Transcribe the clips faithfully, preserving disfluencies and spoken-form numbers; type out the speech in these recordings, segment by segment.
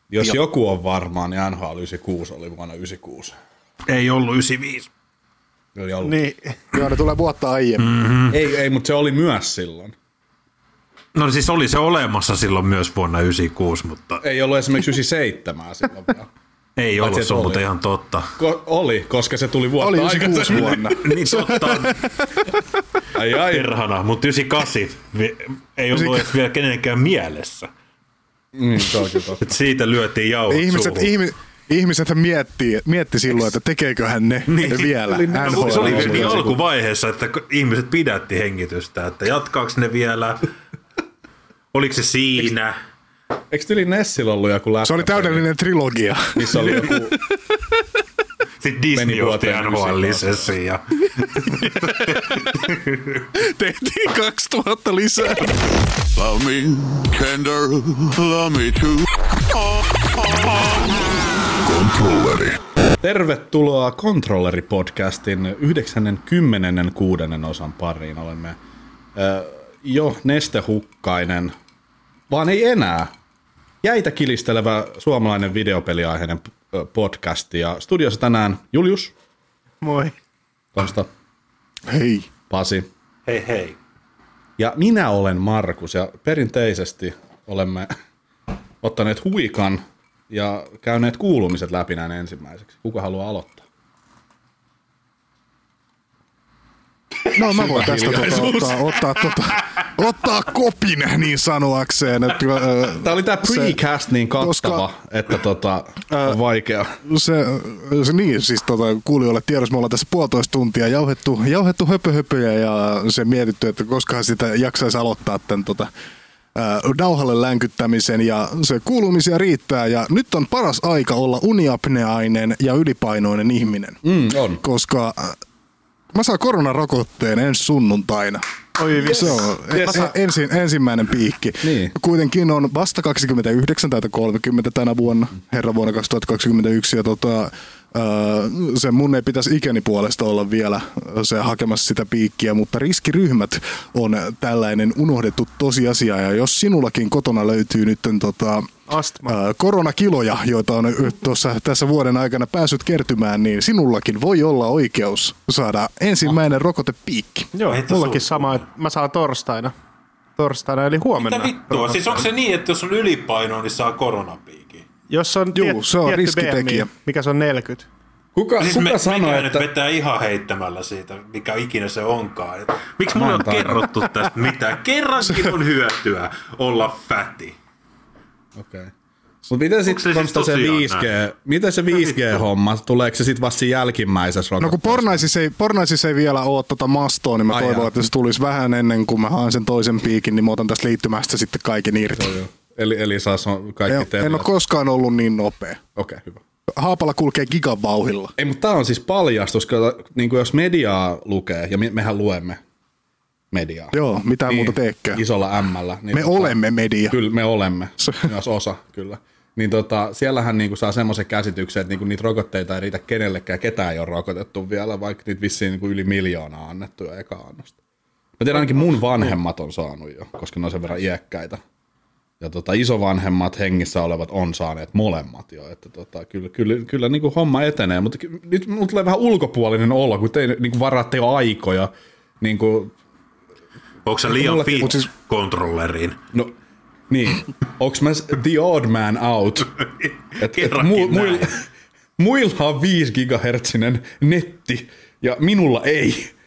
Jos jo. joku on varmaan, niin N H L yhdeksänkymmentäkuusi oli vuonna yhdeksänkymmentäkuusi. Ei ollut yhdeksänkymmentäviisi. Ei ollut. Niin, joo, ne tulee vuotta aiemmin. Mm-hmm. Ei, ei, mutta se oli myös silloin. No siis oli se olemassa silloin myös vuonna yhdeksänkymmentäkuusi, mutta... Ei ollut esimerkiksi yhdeksänkymmentäseitsemän silloin vielä. Ei ollut, se on muuten ihan totta. Ko- oli, koska se tuli vuotta oli yhdeksänkymmentäkuusi vuonna. Niin totta. Ai ai. Perhana, mutta yhdeksänkymmentäkahdeksan ei ollut edes vielä kenenkään mielessä. Mm, se on kyllä totta. Siitä lyötiin jauhot Ihmiset, ihmi, ihmiset miettii, mietti silloin, että tekeeköhän ne niin, vielä. Eli, no, se oli niin alkuvaiheessa, että ihmiset pidätti hengitystä, että jatkaako ne vielä, oliko se siinä? Eikö tyli Nessillä ollut joku läppä? Se oli täydellinen trilogia. Missä oli joku... Sitten Disney osti N H L-lisenssin ja... Tehtiin kaksituhatta lisää. Love me tender, love me too. Controlleri. Tervetuloa Controlleri-podcastin yhdeksänkymmentäkuusi osan pariin. Olemme äh, jo nestehukkainen, vaan ei enää, jäitä kilistelevä suomalainen videopeliaiheinen podcast. Ja studiossa tänään Julius. Moi. Konsta. Hei. Pasi. Hei hei. Ja minä olen Markus ja perinteisesti olemme ottaneet huikan ja käyneet kuulumiset läpi näin ensimmäiseksi. Kuka haluaa aloittaa? No mä voin tästä tota, ottaa, ottaa, tota, ottaa kopin niin sanoakseen. Että, Tämä oli tämä precast niin kattava, koska, että tota, on vaikea. Se, se niin, siis tota, kuulijoille tiedossa, me ollaan tässä puolitoista tuntia jauhettu, jauhettu höpö-höpöjä ja se mietitty, että koskahan sitä jaksaisi aloittaa tämän tota, nauhalle länkyttämisen ja se kuulumisia riittää ja nyt on paras aika olla uniapneainen ja ylipainoinen ihminen. Mm, on. Koska mä saan koronarokotteen ensi sunnuntaina. Oi, se on yes. ensi, ensimmäinen piikki. Niin. Kuitenkin on vasta kaksikymmentäyhdeksän tai kolmekymmentä tänä vuonna, herra vuonna kaksituhattakaksikymmentäyksi ja tota, se mun ei pitäisi ikäni puolesta olla vielä se hakemassa sitä piikkiä, mutta riskiryhmät on tällainen unohdettu tosiasia ja jos sinullakin kotona löytyy nyt tota, Astma. koronakiloja, joita on tuossa tässä vuoden aikana päässyt kertymään, niin sinullakin voi olla oikeus saada ensimmäinen rokotepiikki. Joo, mullakin sama, että mä saan torstaina. Torstaina eli huomenna. Mitä vittua? Siis onko se niin, että jos on ylipainoa, niin saa koronapiikin? Jos on, Juu, tiet, se on riskitekijä. B M I, mikä se on neljäkymmentä. Kuka, siis kuka me, sanoi, että... nyt vetää ihan heittämällä siitä, mikä ikinä se onkaan. Miksi mulle on kerrottu tästä mitään? Kerrankin on hyötyä olla fäti. Okei. Okay. Mutta miten sitten se, siis se viisi G, miten se viisi G-homma, tuleeko se sitten vasta jälkimmäisessä rokotteessa? No kun Pornaisis ei, Pornaisis ei vielä ole tota mastoa, niin mä Ai toivon, jaa. että se tulisi vähän ennen kuin mä haan sen toisen piikin, niin mä otan tästä liittymästä sitten kaiken irti. Joo, joo. Eli, eli saa kaikki tehdä. En ole koskaan ollut niin nopea. Okei, okay, hyvä. Haapala kulkee gigan vauhilla. Ei, mutta tää on siis paljastus, koska niin jos mediaa lukee, ja me, mehän luemme mediaa. Joo, mitään niin, muuta teekään. Isolla M:llä. Niin me tota, olemme media. Kyllä, me olemme. Myös osa, kyllä. Niin tota, siellähän niinku saa semmoisen käsityksen, että niinku niitä rokotteita ei riitä kenellekään, ketään ei ole rokotettu vielä, vaikka niitä vissiin niinku yli miljoonaa annettu jo eka annosta. Mä tiedän ainakin mun vanhemmat on saanut jo, koska ne on sen verran iäkkäitä. Ja tota, isovanhemmat hengissä olevat on saaneet molemmat jo, että tota, kyllä, kyllä, kyllä niin kuin homma etenee, mutta nyt mulla tulee vähän ulkopuolinen olo, kun te niin kuin varaatte jo aikoja. Niin kuin, onko se liian fit siis, kontrolleriin? No niin, onko mä the odd man out? Et, et mu, muil, muilla on viisi gigahertsinen netti ja minulla ei.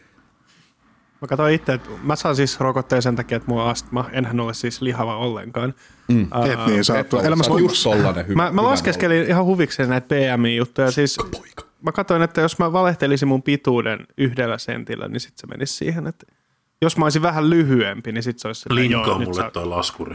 Mä katsoin itse, että mä saan siis rokotteen sen takia, että mulla on astma. Enhän ole siis lihava ollenkaan. Mm. Uh, Et niin, sä oot elämässä just tollanen hyvä. Mä, mä laskeskelin ihan huvikseen näitä B M I-juttuja. Siis mä katsoin, että jos mä valehtelisin mun pituuden yhdellä sentillä, niin sit se menisi siihen, että jos mä olisin vähän lyhyempi, niin sit se olisi... Linkkaa mulle saa... toi laskuri.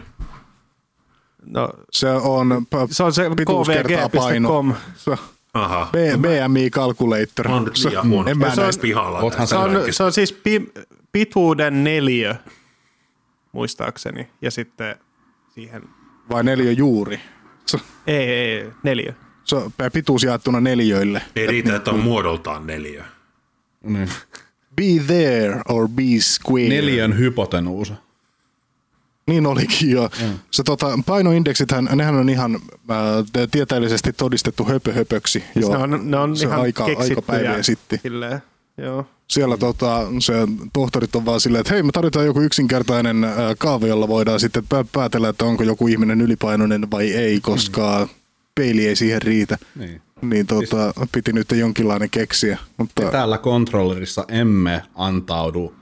No, se on... Se on se k v g piste com. Aha. B M I calculator. On nyt liian huono. En mä se, on, pihalla se, on, se on siis pi, pituuden neliö, muistaakseni, ja sitten siihen... Vai neliö juuri? Se, ei, ei, neliö. Se on pituus jaettuna neliöille. Ei riitä, että on muodoltaan neliö. Niin. Be there or be square. Neliön hypotenuusa. Niin olikin jo. Mm. Se tota, painoindeksithän, nehän on ihan äh, tieteellisesti todistettu höpö höpöksi jo. Ne on, ne on se ihan aika, aika päivää sitten. Silleen, joo. Siellä tota, se tohtorit on vaan silleen, että hei, me tarvitaan joku yksinkertainen äh, kaava, jolla voidaan sitten päätellä, että onko joku ihminen ylipainoinen vai ei, koska mm. peili ei siihen riitä. Niin, niin tota, siis piti nyt jonkinlainen keksiä. Mutta täällä kontrollerissa emme antaudu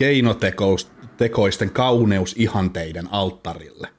keinotekoisten kauneusihanteiden alttarille.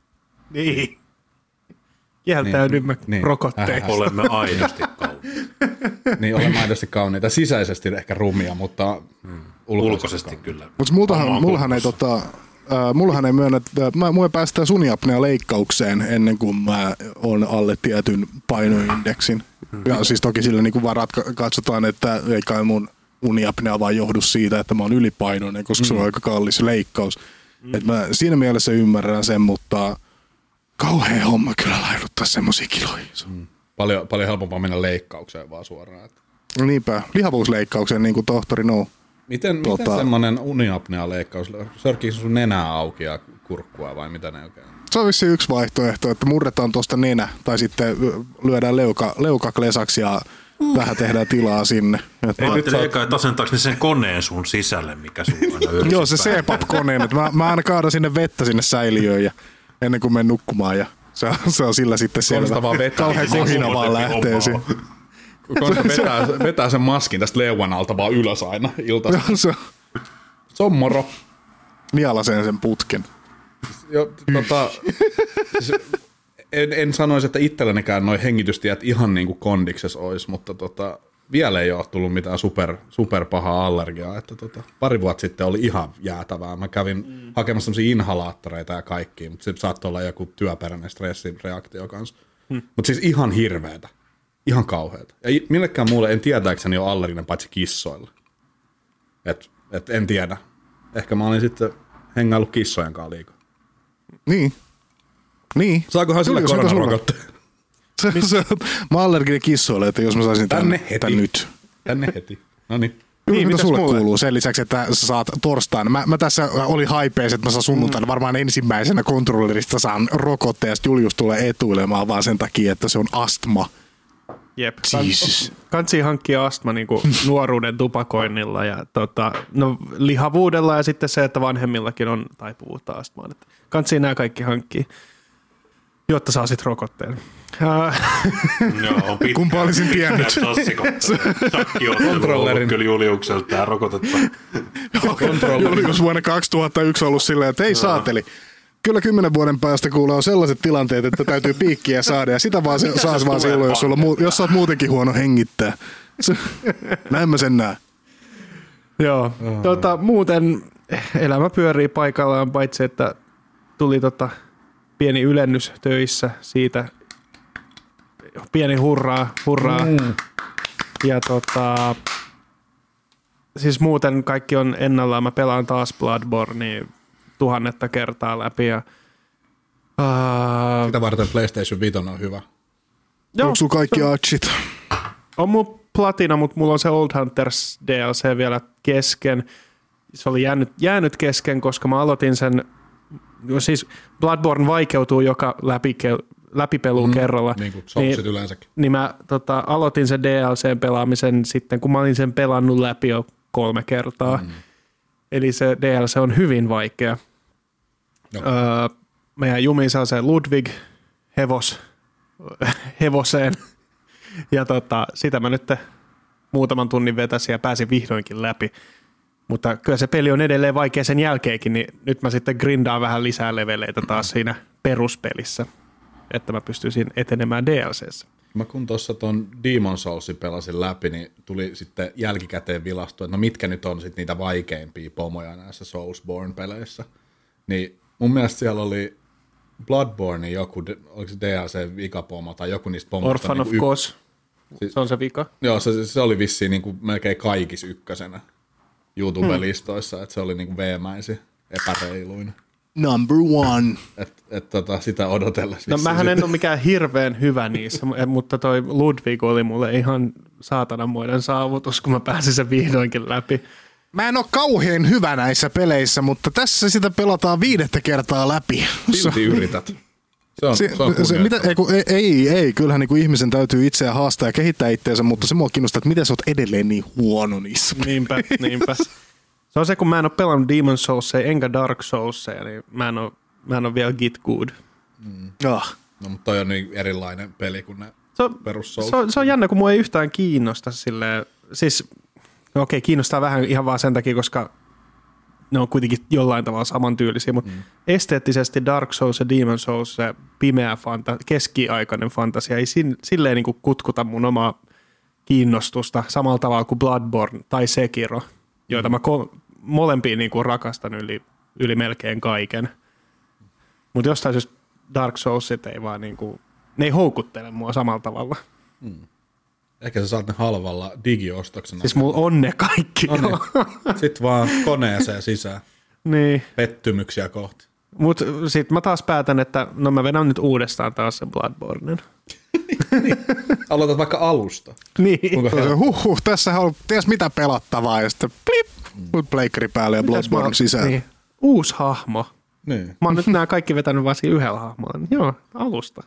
Niin. Kieltäydymme niin, niin, rokotteista. Olemme aidosti kauniita. Niin, olemme aidosti kauniita. Sisäisesti ehkä rumia, mutta mm. ulkoisesti kyllä. Mutta mullahan ei tota, äh, mullahan ei myönnä, että mä, mua päästään uniapnea leikkaukseen ennen kuin mä oon alle tietyn painoindeksin. Mm. Ja siis toki sillä niin kuin vaan ratka- katsotaan, että ei kai mun uniapnea vaan johdu siitä, että mä oon ylipainoinen, koska mm. se on aika kallis leikkaus. Mm. Et mä siinä mielessä ymmärrän sen, mutta kauhea homma kyllä laiduttaa semmosia kiloja. Mm. Paljon, paljon helpompaa mennä leikkaukseen vaan suoraan. Että. No niinpä, lihavuusleikkaukseen niin kuin tohtori No. Miten, tota, miten semmoinen uniapnea-leikkaus? Sörkii sun nenää auki ja kurkkua vai mitä ne oikein? Se on vissiin yksi vaihtoehto, että murretaan tuosta nenä tai sitten lyödään leuka, leukaklesaksi ja tähän tehdään tilaa sinne. Että mä ajattelin eka, että asentaako ne sen koneen sun sisälle, mikä sun aina yössä. Joo, se C P A P-koneen. Mä, mä aina kaadan sinne vettä sinne säiliöön ja ennen kuin menen nukkumaan ja se, se on sillä sitten selvä. Kauhean kohina vaan lähtee siihen. Konsta vetää, vetää sen maskin tästä leuan alta vaan ylös aina iltaisin. Se, se on moro. Nielaseen sen putken. Jo, tota, siis en, en sanoisi, että itsellänikään noi hengitystiet ihan niin kuin kondiksessa olisi, mutta tota, vielä ei ole tullut mitään super, super pahaa allergiaa. Että tota, pari vuotta sitten oli ihan jäätävää. Mä kävin mm. hakemassa sellaisia inhalaattoreita ja kaikkia, mutta se saattoi olla joku työperäinen stressireaktio kanssa. Mm. Mutta siis ihan hirveetä. Ihan kauheata. Ja millekään muulle en tietääkseni ole allerginen paitsi kissoilla. Et, et en tiedä. Ehkä mä olin sitten hengaillut kissojen kanssa liikaa. Niin. Niin. Saakohan sille koronarokotteen? Se, se, mä oon allerginen kissoille, että jos mä saisin tänne tämän, heti. tämän nyt. Tänne heti. No niin. Niin, mitä sulle mulle kuuluu sen lisäksi, että sä saat torstaina. Mä, mä tässä oli haipees, että mä saan sunnuntaina mm. varmaan ensimmäisenä kontrollerista saan rokotteen, ja sitten Julius tulee etuilemaan vaan sen takia, että se on astma. Jep. Jesus. Kansi hankkia astma niin kuin nuoruuden tupakoinnilla ja tota, no, lihavuudella ja sitten se, että vanhemmillakin on taipuvuutta astmaan. Kansi nämä kaikki hankkii, jotta saa sitten rokotteen. No, kumpa olisin tiennyt. Kontrollerin. Kyllä Juliukselta tämä rokotetta. Julius vuonna kaksituhattayksi ollut silleen, että ei saateli. Kyllä kymmenen vuoden päästä kuulee on sellaiset tilanteet, että täytyy piikkiä saada ja sitä vaan se, saas vaan silloin, jos, sulla muu, jos sä oot muutenkin huono hengittää. Näin mä sen näen. Joo, oh. tota, muuten elämä pyörii paikallaan, paitsi että tuli tota pieni ylennys töissä siitä. Pieni hurraa, hurraa. Mm. Ja tota, siis muuten kaikki on ennallaan. Mä pelaan taas Bloodbornea tuhannetta kertaa läpi. Ja, uh, sitä varten PlayStation viisi on hyvä. Onko sulla kaikki archit? On mun platina, mutta mulla on se Old Hunters D L C vielä kesken. Se oli jäänyt, jäänyt kesken, koska mä aloitin sen, siis Bloodborne vaikeutuu joka läpi, läpipeluun mm, kerralla. Niin kuin Soulsit niin, yleensäkin. Niin mä tota, aloitin sen D L C:n pelaamisen sitten, kun mä olin sen pelannut läpi jo kolme kertaa. Mm. Eli se D L C on hyvin vaikea. No. Öö, meidän jumiin saa se Ludwig hevos, hevoseen. Ja tota, sitä mä nyt muutaman tunnin vetäsin ja pääsin vihdoinkin läpi. Mutta kyllä se peli on edelleen vaikea sen jälkeenkin, niin nyt mä sitten grindaan vähän lisää leveleitä taas siinä peruspelissä, että mä pystyisin etenemään D L C:ssä. Mä kun tuossa ton Demon Soulsin pelasin läpi, niin tuli sitten jälkikäteen vilastu, että no mitkä nyt on sitten niitä vaikeimpia pomoja näissä Soulsborne-peleissä. Niin mun mielestä siellä oli Bloodborne joku, oliko se D L C-vikapomo tai joku niistä pomoista. Orphan niin of Kos, siis, se on se vika. Joo, se, se oli vissiin niin kuin melkein kaikissa ykkösenä YouTube-listoissa, hmm. että se oli niin kuin veemäisi, epäreiluin. Number one. Että et, tota, sitä odotellessa. No mähän en ole mikään hirveän hyvä niissä, mutta toi Ludwig oli mulle ihan saatananmoinen saavutus, kun mä pääsin sen vihdoinkin läpi. Mä en ole kauhean hyvä näissä peleissä, mutta tässä sitä pelataan viidettä kertaa läpi. Silti yrität. Se on, se, se on se, mitä, ei, ei, ei, kyllähän niin kuin ihmisen täytyy itseään haastaa ja kehittää itseänsä, mutta se mua kiinnostaa, että miten sä oot edelleen niin huono niissä. Niinpä, niinpä. Se on se, kun mä en ole pelannut Demon's Soulsia enkä Dark Soulsia, niin mä en ole, mä en ole vielä Git Good. Mm. Oh. No, mutta toi on niin erilainen peli kuin ne perus Souls. Se on, se on jännä, kun mua ei yhtään kiinnosta silleen, siis no okei, kiinnostaa vähän ihan vaan sen takia, koska ne on kuitenkin jollain tavalla samantyylisiä, mutta mm. esteettisesti Dark Souls ja Demon's Souls, se pimeä fanta, keskiaikainen fantasia, ei silleen niin kuin kutkuta mun omaa kiinnostusta samalla tavalla kuin Bloodborne tai Sekiro, joita mä ko- molempia niin kuin rakastan yli, yli melkein kaiken. Mutta jostain syystä Dark Soulsit ei vaan niin kuin, ne ei houkuttele mua samalla tavalla. Mm. Ehkä sä saat ne halvalla digiostoksena. Siis mulla on ne kaikki. No niin. Sitten vaan koneeseen sisään. Niin. Pettymyksiä kohti. Mutta sitten mä taas päätän, että no mä vedän nyt uudestaan taas sen Bloodbornen. Niin. Aloitat vaikka alusta. Niin. Huhhuh, tässä on ties mitä pelattavaa ja sitten plip, mm. pleikkari päälle ja Bloodborne sisään. Niin. Uusi hahmo. Niin. Mä oon nyt nämä kaikki vetänyt vaan siinä yhdellä hahmolla. Joo, alusta.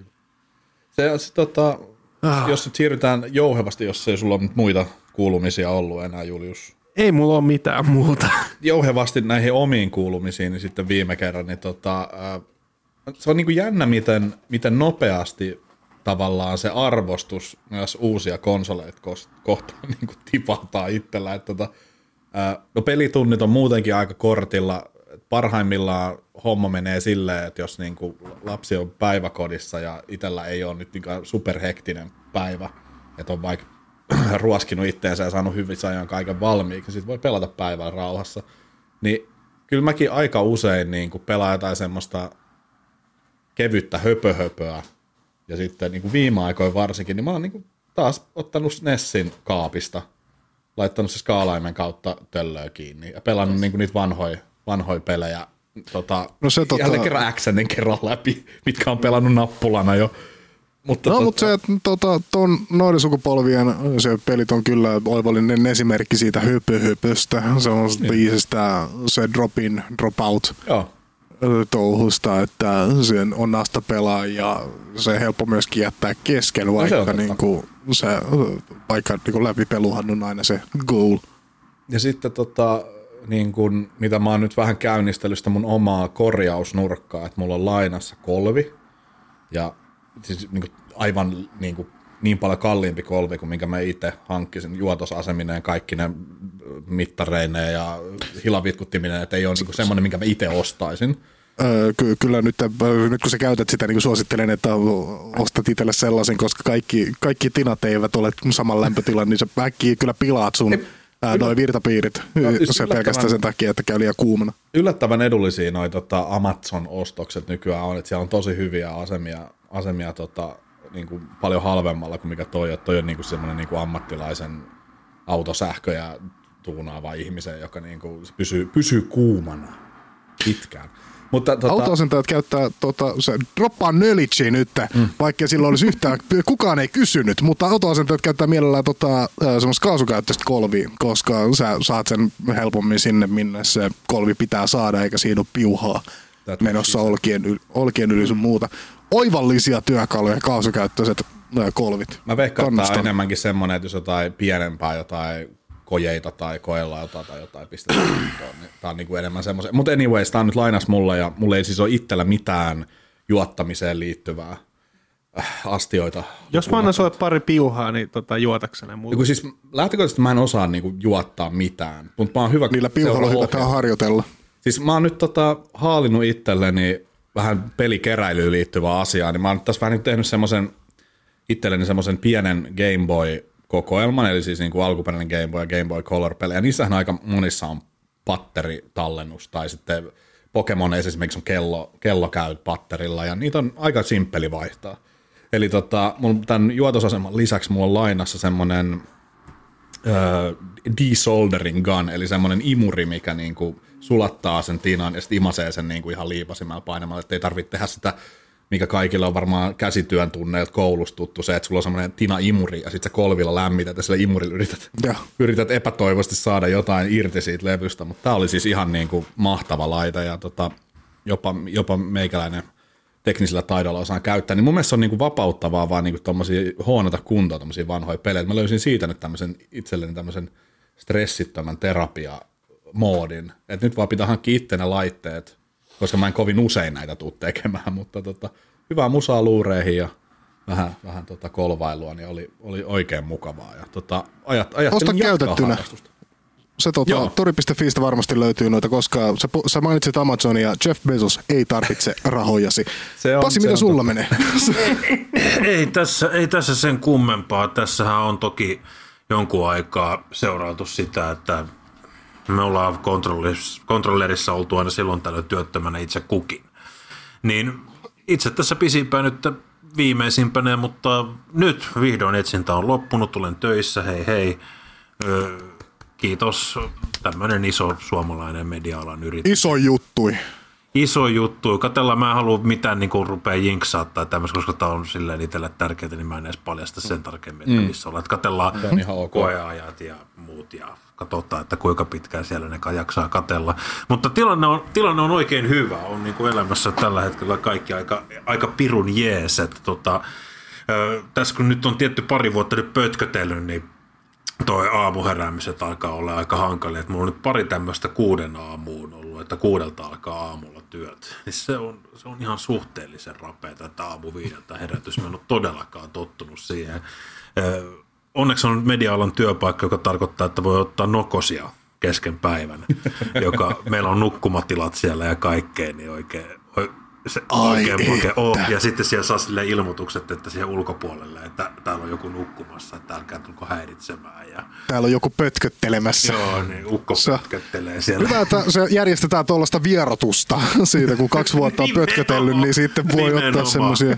Se on se tota... Ah. Jos nyt siirrytään jouhevasti, jos ei sulla ole muita kuulumisia ollut enää, Julius. Ei mulla ole mitään muuta. Jouhevasti näihin omiin kuulumisiin, niin sitten viime kerran, niin tota, äh, se on niin kuin jännä, miten, miten nopeasti tavallaan se arvostus myös uusia konsoleita kohtaan niin kuin tipahtaa itsellä. Että, tota, äh, no pelitunnit on muutenkin aika kortilla. Parhaimmillaan homma menee silleen, että jos niinku lapsi on päiväkodissa ja itsellä ei ole nyt niinku superhektinen päivä, että on vaikka ruoskinut itteensä ja saanut hyvissä ajan kaiken valmiiksi, niin sitten voi pelata päivällä rauhassa. Niin kyllä mäkin aika usein niinku pelaan jotain semmoista kevyttä höpöhöpöä, ja sitten niinku viime aikoina varsinkin, niin mä oon niinku taas ottanut Nessin kaapista, laittanut se skaalaimen kautta töllöä kiinni ja pelannut niinku niitä vanhoja vanhoja pelejä, tota, no se, tota... jälleen kerran Xnen kerran läpi, mitkä on pelannut nappulana jo. Mutta no, tota... mutta se, tota, ton noiden sukupolvien se pelit on kyllä oivallinen esimerkki siitä höpö-höpöstä, semmoisesta niin. biisistä, se drop in, drop out Joo. touhusta, että sen on nasta pelaa ja se helppo myöskin jättää kesken, vaikka, no se, niinku, se, vaikka niinku läpipeluhan on aina se goal. Ja sitten tota... Niin kun, mitä mä oon nyt vähän käynnistellyt sitä mun omaa korjausnurkkaa, että mulla on lainassa kolvi, ja siis niin kuin aivan niin, kuin, niin paljon kalliimpi kolvi kuin minkä mä itse hankkisin, juotosasemineen, kaikki ne mittareineen ja hilavitkuttimineen, että ei ole niin semmoinen, minkä mä itse ostaisin. Öö, ky- kyllä nyt, nyt kun sä käytät sitä, niin suosittelen, että ostat itselle sellaisen, koska kaikki, kaikki tinat eivät ole saman lämpötilan, niin sä äkkiä kyllä pilaat sun... Ei. Ää, noi virtapiirit, no, se pelkästään sen takia, että käy liian kuumana. Yllättävän edullisia noi tota, Amazon-ostokset nykyään on, että siellä on tosi hyviä asemia, asemia tota, niin kuin paljon halvemmalla kuin mikä toi, että toi on niin kuin semmoinen niin kuin ammattilaisen autosähköjä tuunaava ihmisen, joka niin kuin pysyy, pysyy kuumana pitkään. Mutta, tota... Autoasentajat käyttää, tota, se droppaa nölitsi nyt, mm. vaikka silloin olisi yhtään, kukaan ei kysynyt, mutta autoasentajat käyttää mielellään tota, semmoista kaasukäyttöistä kolvia, koska sä saat sen helpommin sinne, minne se kolvi pitää saada, eikä siinä ole piuhaa Tätä menossa olkien, yl, olkien yli sun muuta. Oivallisia työkaluja, kaasukäyttöiset kolvit. Mä veikkaan, että enemmänkin semmoinen, että jos jotain pienempää, jotain kojeita tai koelautaa tai jotain pistetään. Niin tää on niinku enemmän semmoisen. Mutta anyways, tää on nyt lainas mulla ja mulla ei siis ole itsellä mitään juottamiseen liittyvää äh, astioita. Jos mä annan sulle pari piuhaa, niin tota, juotakseni mulla. Niin siis lähtökohtaisesti mä en osaa niinku juottaa mitään, mutta mä oon hyvä. Niillä piuhalla on hyvä harjoitella. Siis mä oon nyt tota, haalinut itselleni vähän pelikeräilyyn liittyvää asiaa, niin mä oon tässä vähän niin tehnyt semmoisen itselleni semmoisen pienen Game Boy kokoelman, eli siis niin kuin alkuperäinen Game Boy ja Game Boy Color-pelejä. Niissähän aika monissa on patteritallennus, tai sitten Pokemon esimerkiksi on kello, kello käy patterilla, ja niitä on aika simppeli vaihtaa. Eli tota, mun tämän juotosaseman lisäksi mulla on lainassa semmoinen äh, desoldering gun, eli semmoinen imuri, mikä niinku sulattaa sen tinan, ja sitten imasee sen niinku ihan liipasimella painamalla, ettei tarvitse tehdä sitä mikä kaikilla on varmaan käsityön tunneilta koulussa tuttu, se, että sulla on semmoinen tina-imuri ja sitten sä kolvilla lämmität ja sillä imurilla yrität, yrität epätoivoisesti saada jotain irti siitä levystä, mutta tää oli siis ihan niin kuin mahtava laite ja tota, jopa, jopa meikäläinen teknisellä taidolla osaan käyttää, niin mun mielestä se on niin kuin vapauttavaa vaan niin kuin tommosia huonota kuntoa, tommosia vanhoja pelejä. Mä löysin siitä nyt tämmöisen itselleni tämmöisen stressittömän terapia-moodin, että nyt vaan pitää hankkia itse ne laitteet, koska mä en kovin usein näitä tuu tekemään, mutta tota, hyvää musaa luureihin ja vähän, vähän tota kolvailua, niin oli, oli oikein mukavaa. Ja tota, ajat, ajattelin jatkaa käytettynä. harrastusta. Se tota, tori piste fiistä varmasti löytyy noita, koska sä, sä mainitsit Amazonia, Jeff Bezos ei tarvitse rahojasi. Se on, Pasi, mitä sulla totta. menee? ei, ei, tässä, ei tässä sen kummempaa. Tässähän on toki jonkun aikaa seurailtu sitä, että me ollaan kontrollerissa, kontrollerissa oltu aina silloin tällöin työttömänä itse kukin. Niin itse tässä pisimpään nyt viimeisimpänä, mutta nyt vihdoin etsintä on loppunut, tulen töissä, hei hei. Öö, kiitos, tämmöinen iso suomalainen media-alan yritys. Iso juttui. Iso juttu. Katsellaan, mä en halua mitään niin kuin rupea jinksaa tai tämmöistä, koska tämä on silleen itselle tärkeää, niin mä en edes paljasta sen tarkemmin, että mm. missä ollaan. Katsellaan koeajat ja muut ja katsotaan, että kuinka pitkään siellä ne jaksaa katella. Mutta tilanne on, tilanne on oikein hyvä. On niin kuin elämässä tällä hetkellä kaikki aika, aika pirun jees. Että tota, äh, tässä kun nyt on tietty pari vuotta nyt pötkötellyt, niin toi aamuheräämiset alkaa olla aika hankalia. Että mulla on nyt pari tämmöistä kuuden aamuun ollut, että kuudelta alkaa aamulla työt. Niin se on, se on ihan suhteellisen rapeata, että aamu viideltä herätys. Mä en ole todellakaan tottunut siihen. Onneksi on media-alan työpaikka, joka tarkoittaa, että voi ottaa nokosia kesken päivän, joka meillä on nukkumatilat siellä ja kaikkea, niin oikein... Se oikein, oikein oh. Ja sitten siellä saa silleen ilmoitukset, että siihen ulkopuolelle, että täällä on joku nukkumassa, että älkää tulko häiritsemään. Ja... Täällä on joku pötköttelemässä. Joo, niin ukko pötköttelee siellä. Hyvä, että se järjestetään tuollaista vierotusta siitä, kun kaksi vuotta on pötkötellyt, niin sitten voi nimenomaan ottaa semmoisia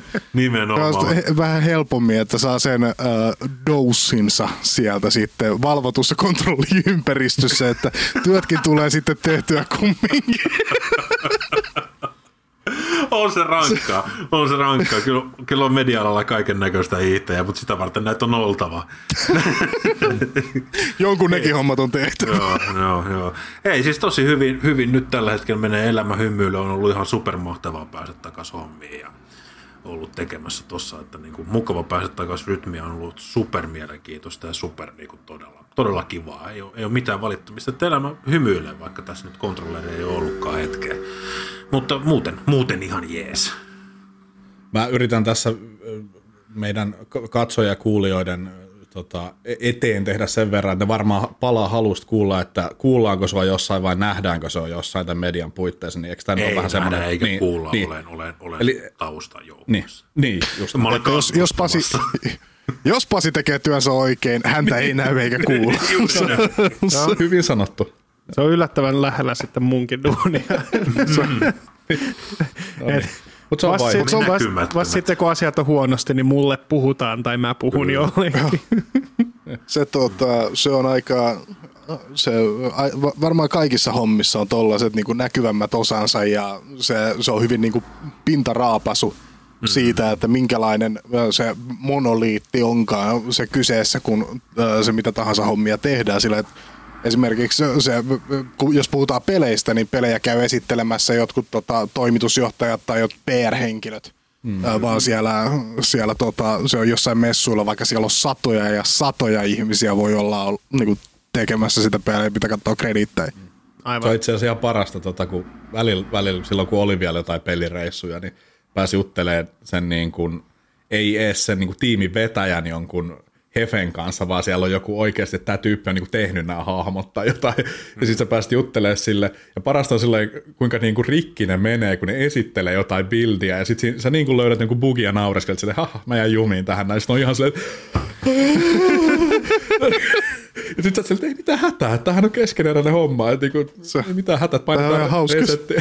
vähän helpommin, että saa sen äh, doussinsa sieltä sitten valvotussa kontrolliympäristössä, että työtkin tulee sitten tehtyä kumminkin. On se rankkaa, on se rankkaa. Kyllä, kyllä on media-alalla kaiken näköistä hiihtäjää, mutta sitä varten näitä on oltava. Jonkun nekin hommat on tehty. Joo, joo, joo. Ei siis tosi hyvin, hyvin nyt tällä hetkellä menee elämä hymyille. On ollut ihan supermahtavaa päästä takaisin hommiin ja ollut tekemässä tuossa, että niinku mukava päästä takaisin rytmiä on ollut super mielenkiintoista ja super niinku todella, todella kivaa. Ei ole, ei ole mitään valittamista, että elämä hymyilee, vaikka tässä nyt kontrolleri ei ole ollutkaan hetkeä. Mutta muuten, muuten ihan jees. Mä yritän tässä meidän katsoja- ja kuulijoiden tota, eteen tehdä sen verran, että ne varmaan palaa halusta kuulla, että kuullaanko se on jossain vai nähdäänkö se on jossain tämän median puitteissa. Niin eikö tämä ei ole vähän semmoinen? Eikä niin, kuulla, niin. olen, olen, olen Eli, taustan joukossa. Niin, niin just. Mä olen jos, jos, Pasi, jos Pasi tekee työnsä oikein, häntä ei näy eikä kuulla. Se on hyvin sanottu. Se on yllättävän lähellä sitten munkin duunia. Mutta se on vain. Vasta sitten kun asiat on huonosti, niin mulle puhutaan tai mä puhun jollekin. Se, tota, se on aika, se, varmaan kaikissa hommissa on tollaiset niin kuin näkyvämmät osansa ja se, se on hyvin niin kuin pintaraapasu siitä, että minkälainen se monoliitti onkaan se kyseessä, kun se mitä tahansa hommia tehdään sillä, että esimerkiksi se, jos puhutaan peleistä, niin pelejä käy esittelemässä jotkut tota, toimitusjohtajat tai jotkut P R-henkilöt, mm. vaan siellä, siellä tota, se on jossain messuilla, vaikka siellä on satoja ja satoja ihmisiä voi olla niin kuin, tekemässä sitä pelejä, pitää katsoa krediittejä. Aivan. Se on itse asiassa ihan parasta, tota, kun välillä, välillä, silloin kun oli vielä jotain pelireissuja, niin pääsi juttelemaan sen niin kuin, ei edes sen niin kuin tiimin vetäjän jonkun Hefen kanssa, vaan siellä on joku oikeasti, että tämä tyyppi on niinku tehnyt nämä hahmot tai jotain, mm. ja sitten sä pääsit juttelemaan sille, ja parasta on silleen, kuinka niinku rikki ne menee, kun ne esittelee jotain bildiä, ja sitten sä niinku löydät niinku bugia naureskelet, että haha, mä jään jumiin tähän, näin, sitten on ihan silleen, ja sitten sä oot silleen, että ei mitään hätää, että tämähän on keskeneräinen homma, että niinku, ei mitään hätää, että painetaan resettiä.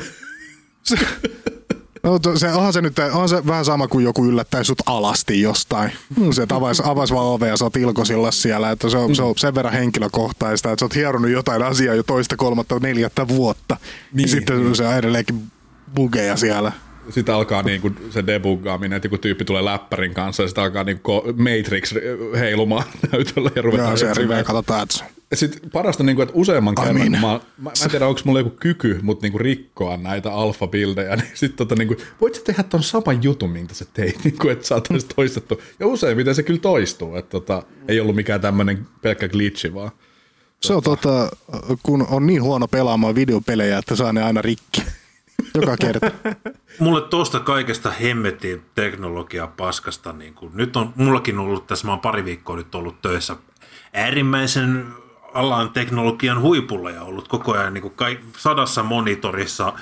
No, se, onhan se nyt onhan se vähän sama kuin joku yllättäen sut alasti jostain. Se avaisi avais vaan ove ja sä oot ilkosilla siellä. Että se, on, se on sen verran henkilökohtaista, että sä oot hieronnut jotain asiaa jo toista, kolmatta, neljättä vuotta. Niin, ja sitten niin. Se on edelleenkin bugeja siellä. sitten alkaa niinku se debuggaaminen, että joku tyyppi tulee läppärin kanssa ja sitten alkaa niinku Matrix heilumaan näytöllä ja ruvetaan... Joo, se riveen katsotaan, että... Sitten parasta, niinku, että useamman kerran, mä, mä, mä en tiedä, onko mulla joku kyky, mutta niinku rikkoa näitä alfa-bildejä, niin sitten tota, niinku, voit sä tehdä ton saman jutun, minkä sä teit, niinku, että saataisiin toistettu. Ja useimmiten se kyllä toistuu, että tota, ei ollut mikään tämmöinen pelkkä glitchi vaan. Se on tota, kun on niin huono pelaamaan videopelejä, että saa ne aina rikki. Joka kerta. Mulle tuosta kaikesta hemmettiin teknologiaa paskasta. Niin kun, nyt on mullakin ollut tässä, mä oon pari viikkoa nyt ollut töissä äärimmäisen alan teknologian huipulla ja ollut koko ajan niin kuin kaik, sadassa monitorissa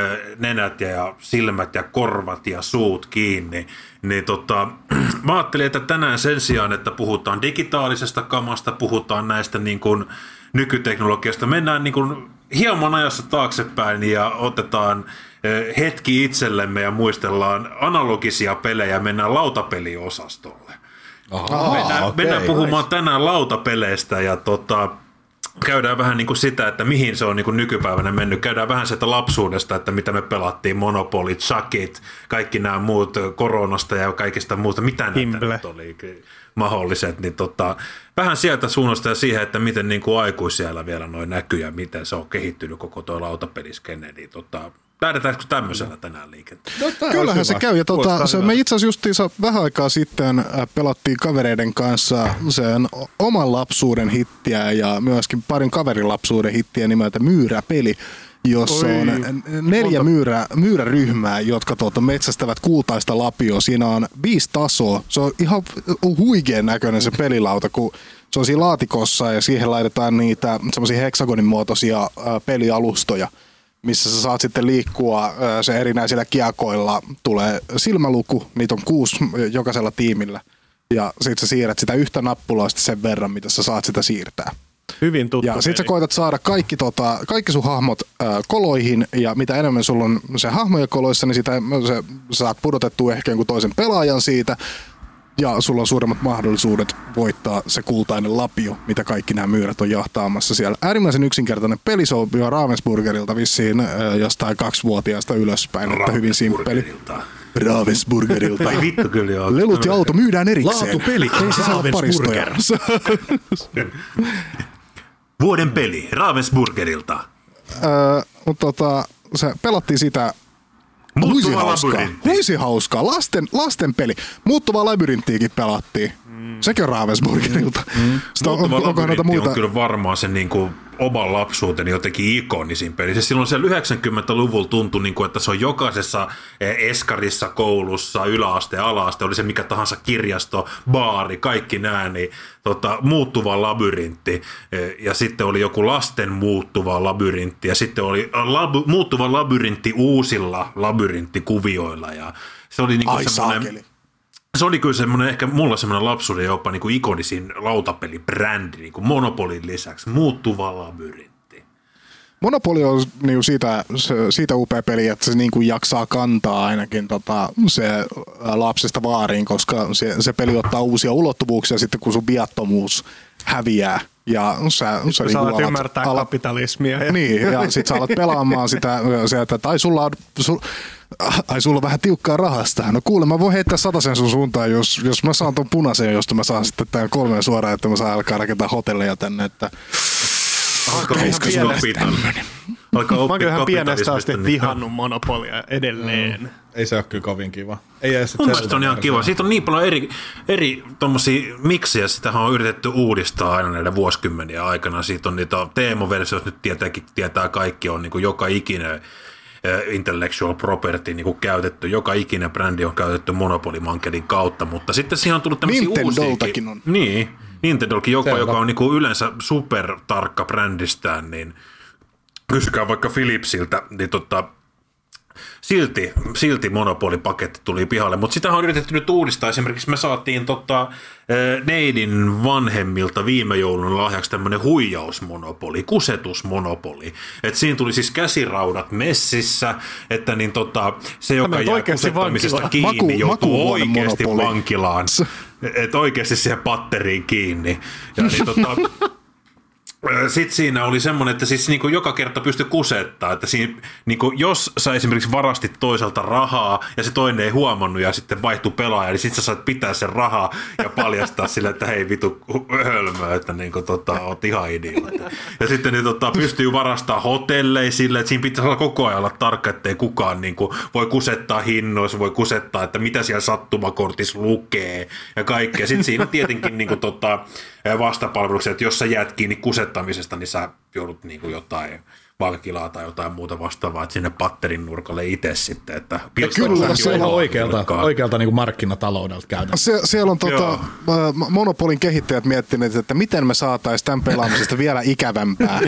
nenät ja silmät ja korvat ja suut kiinni. Niin tota, mä ajattelin, että tänään sen sijaan, että puhutaan digitaalisesta kamasta, puhutaan näistä niin kuin nykyteknologiasta, mennään niin kuin hieman ajassa taaksepäin ja otetaan hetki itsellemme ja muistellaan analogisia pelejä, mennään lautapeliosastolle. Aha, mennään, okay, mennään puhumaan nice. tänään lautapeleistä ja tota, käydään vähän niin kuin sitä, että mihin se on niin kuin nykypäivänä mennyt. Käydään vähän sieltä lapsuudesta, että mitä me pelattiin, Monopoly, Chuckit, kaikki nämä muut koronasta ja kaikista muusta, mitä näitä nyt oli mahdolliset. Niin tota, vähän sieltä suunnasta ja siihen, että miten niin kuin aikuisiellä vielä noin näkyy ja miten se on kehittynyt koko tuo lautapeliskene. Niin tota, lähdetäänkö tämmöisellä tänään liikenteen? No, kyllähän se käy. Ja tota, se, me itse asiassa justiinsa vähän aikaa sitten pelattiin kavereiden kanssa sen oman lapsuuden hittiä ja myöskin parin kaverin lapsuuden hittiä nimeltä Myyräpeli, jossa Oi, on neljä myyrä, myyräryhmää, jotka tuota metsästävät kultaista lapioa. Siinä on viisi tasoa. Se on ihan huikean näköinen se pelilauta, kun se on siinä laatikossa ja siihen laitetaan niitä semmoisia heksagonin muotoisia pelialustoja, missä sä saat sitten liikkua se erinäisillä kiekoilla. Tulee silmäluku, niitä on kuusi jokaisella tiimillä. Ja sit sä siirrät sitä yhtä nappulaa sen verran, mitä sä saat sitä siirtää. Hyvin tuttu. Ja sit sä koetat saada kaikki, tota, kaikki sun hahmot äh, koloihin, ja mitä enemmän sulla on se hahmoja koloissa, niin sitä se, saat pudotettua ehkä jonkun toisen pelaajan siitä, ja sulla on suuremmat mahdollisuudet voittaa se kultainen lapio, mitä kaikki nämä myyrät on jahtaamassa siellä. Äärimmäisen yksinkertainen peli, se on jo Ravensburgerilta vissiin äh, jostain kaksivuotiaasta ylöspäin, että hyvin simppeli. Ravensburgerilta. Ei vittu kyllä joo. Lelut ja auto myydään erikseen. Laatupeli. Ei se saa paristoja. Vuoden peli Ravensburgerilta. Öö, mutta tota, se pelattiin sitä. Huisi hauskaa. Huisi hauskaa. Lasten, lasten peli. Muuttuvaa labyrinttiäkin pelattiin. Mm. Sekin on Ravensburgerilta. Mm. Muuttuva on, labyrintti muita... on kyllä varmaan se niinku oman lapsuuteni jotenkin ikonisin peli. Se silloin siellä yhdeksänkymmentäluvulla tuntui, niin kuin, että se on jokaisessa eskarissa, koulussa, yläaste ja ala-aste, oli se mikä tahansa kirjasto, baari, kaikki nämä, niin tota, muuttuva labyrintti. Ja sitten oli joku lasten muuttuva labyrintti ja sitten oli lab- muuttuva labyrintti uusilla labyrinttikuvioilla. Ja se oli niin kuin semmoinen... Se oli kyllä semmoinen, ehkä mulla semmoinen lapsuuden jopa niin kuin ikonisin lautapelibrändi, niin kuin Monopolin lisäksi, muuttuva labyrintti. Monopoly on niin siitä, siitä upea peli, että se niin kuin jaksaa kantaa ainakin tota, se lapsesta vaariin, koska se, se peli ottaa uusia ulottuvuuksia sitten, kun sun viattomuus häviää. Ja sä, sä, sä niin alat alat, ymmärtää alat, kapitalismia. Ja. Niin, ja sit sä alat pelaamaan sitä, se, että tai sulla on, sul, ai sulla on vähän tiukkaa rahasta. No kuule, mä voin heittää satasen sun suuntaan, jos, jos mä saan ton punaisen, josta mä saan sitten tämän kolmeen suoraan, että mä saan alkaa rakentaa hotelleja tänne, että... Alkaa Mä oon ihan pienestä asti vihannut Monopolia edelleen. Mm. Ei se ole kyllä kovin kiva. Ei edes mun mielestä on ihan kiva. Siitä on niin paljon eri, eri tommosia miksiä. Sitähän on yritetty uudistaa aina näiden vuosikymmeniä aikana. Siitä on niitä teemoversioita, nyt tietääkin, tietää kaikki, on niin kuin joka ikinen intellectual property niin kuin käytetty. Joka ikinen brändi on käytetty Monopoly-mankelin kautta, mutta sitten siihen on tullut tämmöisiä uusiakin. On. Niin, Nintendollakin joku, joka on niin kuin yleensä supertarkka brändistään, niin kysykää vaikka Philipsiltä, niin tota, silti, silti Monopoly-paketti tuli pihalle, mutta sitä on yritetty nyt uudistaa. Esimerkiksi me saatiin tota, neidin vanhemmilta viime joulun lahjaksi tämmöinen huijausmonopoli, kusetusmonopoli. Että siinä tuli siis käsiraudat messissä, että niin tota, se, joka jää kusettamisesta kiinni, maku, joutuu oikeasti monopoli. vankilaan. Että oikeasti siihen patteriin kiinni. Ja niin tota... Sitten siinä oli semmoinen, että siis niinku joka kerta pystyi kusettaa, että siinä, niinku jos sä esimerkiksi varastit toiselta rahaa ja se toinen ei huomannut ja sitten vaihtui pelaaja, niin sitten sä saat pitää sen rahaa ja paljastaa sille, että hei vitu hölmö, että niinku tota, oot ihan idiootti. Ja sitten niin, tota, pystyy varastamaan hotelleja sille, että siinä pitää olla koko ajan olla tarkka, ettei kukaan niinku, voi kusettaa hinnoissa, voi kusettaa, että mitä siellä sattumakortissa lukee ja kaikkea. Sitten siinä on tietenkin niinku, tota, vastapalveluksia, että jos sä jäät kiinni kusettamisesta, niin sä joudut niin kuin jotain vankilaa tai jotain muuta vastaavaa, että sinne patterin nurkalle itse sitten. Että kyllä, se on oikealta, oikealta niin kuin markkinataloudelta käydään. Se, siellä on tota, Monopolin kehittäjät miettineet, että miten me saataisiin tämän pelaamisesta vielä ikävämpää.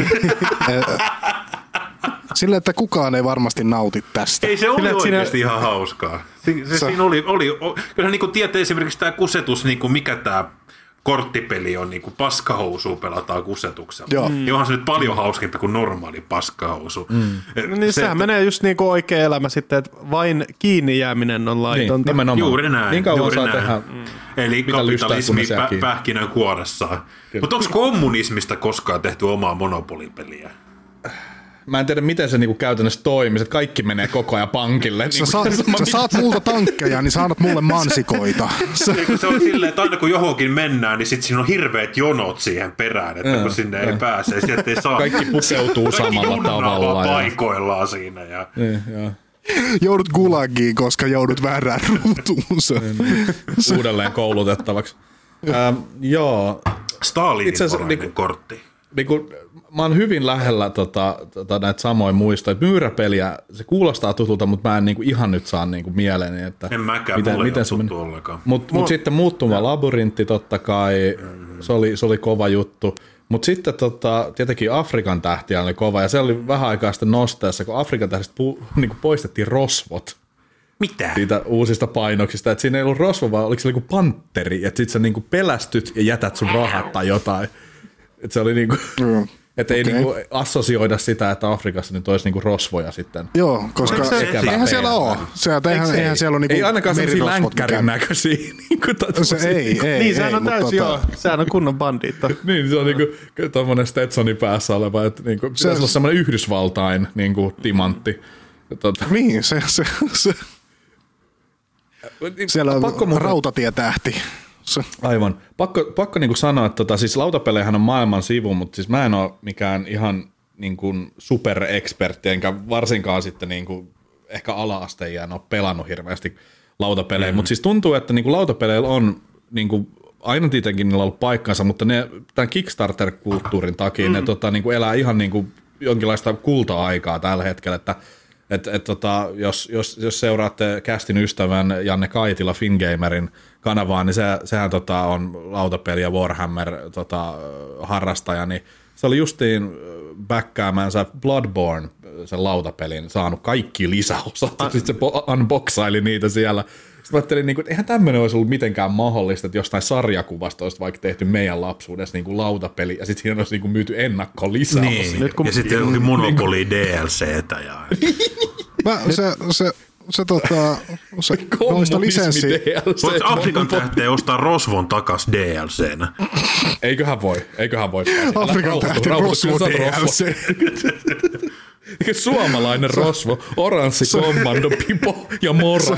Sillä, että kukaan ei varmasti nauti tästä. Ei, se oli Sillä, oikeasti siinä... ihan hauskaa. Se, se, siinä oli, oli, kyllähän niin kuin tietää esimerkiksi tämä kusetus, niin kuin mikä tämä korttipeli on niin kuin paskahousua pelataan kusetuksella. Joo. Mm. Onhan se nyt paljon hauskempi kuin normaali paskahousu. Mm. No niin, se, sehän että... menee just niin kuin oikea elämä sitten, että vain kiinni jääminen on laitonta. Niin, juuri näin. Niin kauan juuri saa näin. tehdä. Mm. Eli kapitalismi pä- pähkinän kuoressaan. Mutta onko kommunismista koskaan tehty omaa monopolipeliä? Mä en tiedä, miten se niinku käytännössä toimii, että kaikki menee koko ajan pankille. Sä, niin saat, sä saat multa tankkeja, niin sä annat mulle mansikoita. Se, se on silleen, että aina kun johonkin mennään, niin sit siinä on hirveät jonot siihen perään, että ja, kun sinne ja. ei pääse, sieltä ei saa. Kaikki pukeutuu samalla tavalla. Kaikki paikoillaan siinä. Ja... Ja, ja. Joudut gulagiin, koska joudut väärään ruutuunsa. Uudelleen koulutettavaksi. ähm, joo. Stalinin varainen kortti. Niinku, mä oon hyvin lähellä tota, tota, näitä samoja muistoja. Myyräpeliä, se kuulostaa tutulta, mutta mä en niinku ihan nyt saa niinku mieleeni, että en mäkään, miten, mulle miten ei ole tuttu ollenkaan. Mutta mut sitten muuttuva labyrintti totta kai, mm-hmm. se, oli, se oli kova juttu. Mutta sitten tota, tietenkin Afrikan tähtiä oli kova, ja se oli vähän aikaa sitten nosteessa, kun Afrikan tähdistä pu, niinku poistettiin rosvot. Mitä? Siitä uusista painoksista, että siinä ei ollut rosvo, vaan oliko se niinku pantteri, että sit sä niinku pelästyt ja jätät sun rahat tai jotain. Että se oli niinku, mm, että ei okay. niinku assosioida sitä, että Afrikassa nyt olisi niinku rosvoja sitten. Joo, koska se, eihän siellä ole. Se, eihän, eihän siellä ole niinku ei ainakaan sellaisia länkkärin näköisiä. Niinku se ei, ei. Niin, sehän ei, on täysin, tota... joo. Sehän on kunnon bandiitto. Niin, se on niinku tommonen Stetsonin päässä oleva, että niinku, pitäisi se, olla semmoinen Yhdysvaltain niinku timantti. Tota. Niin, se, se, se. Siellä on pakko rautatietähti. Se. Aivan. Pakko, pakko niinku sanoa, että tota, siis lautapelejähän on maailman sivu, mutta siis mä en ole mikään ihan niinku super-ekspertti, enkä varsinkaan sitten niinku ehkä ala-asteijään ole pelannut hirveästi lautapelejä, mm. mutta siis tuntuu, että niinku lautapeleillä on niinku, aina tietenkin niillä on ollut paikkansa, mutta ne tämän Kickstarter-kulttuurin takia mm. ne tota, niinku elää ihan niinku jonkinlaista kulta-aikaa tällä hetkellä, että Et, et tota, jos, jos, jos seuraatte Castin ystävän Janne Kaitila Fingamerin kanavaa, niin se, sehän tota, on lautapeli ja Warhammer tota, harrastaja, niin se oli justiin backkäämänsä Bloodborne, sen lautapelin, saanut kaikki lisäosat, ja sitten se unboxaili niitä siellä. Sitten mä ajattelin, niin kuin, että eihän tämmöinen olisi ollut mitenkään mahdollista, että jostain sarjakuvasta olisi vaikka tehty meidän lapsuudessa niin kuin lautapeli, ja sitten siinä olisi niin kuin myyty ennakkolisää. Niin, nyt kun... ja sitten jokin Monopoly D L C:tä. Ja... mä, se, se, se, tota, se noista lisenssi... Voit Afrikan tähteen ostaa rosvon takas D L C:nä. Eiköhän voi, eiköhän voi. Afrikan tähteen rosvo D L C. Suomalainen rosvo, oranssi kommando, Pipo ja Mora.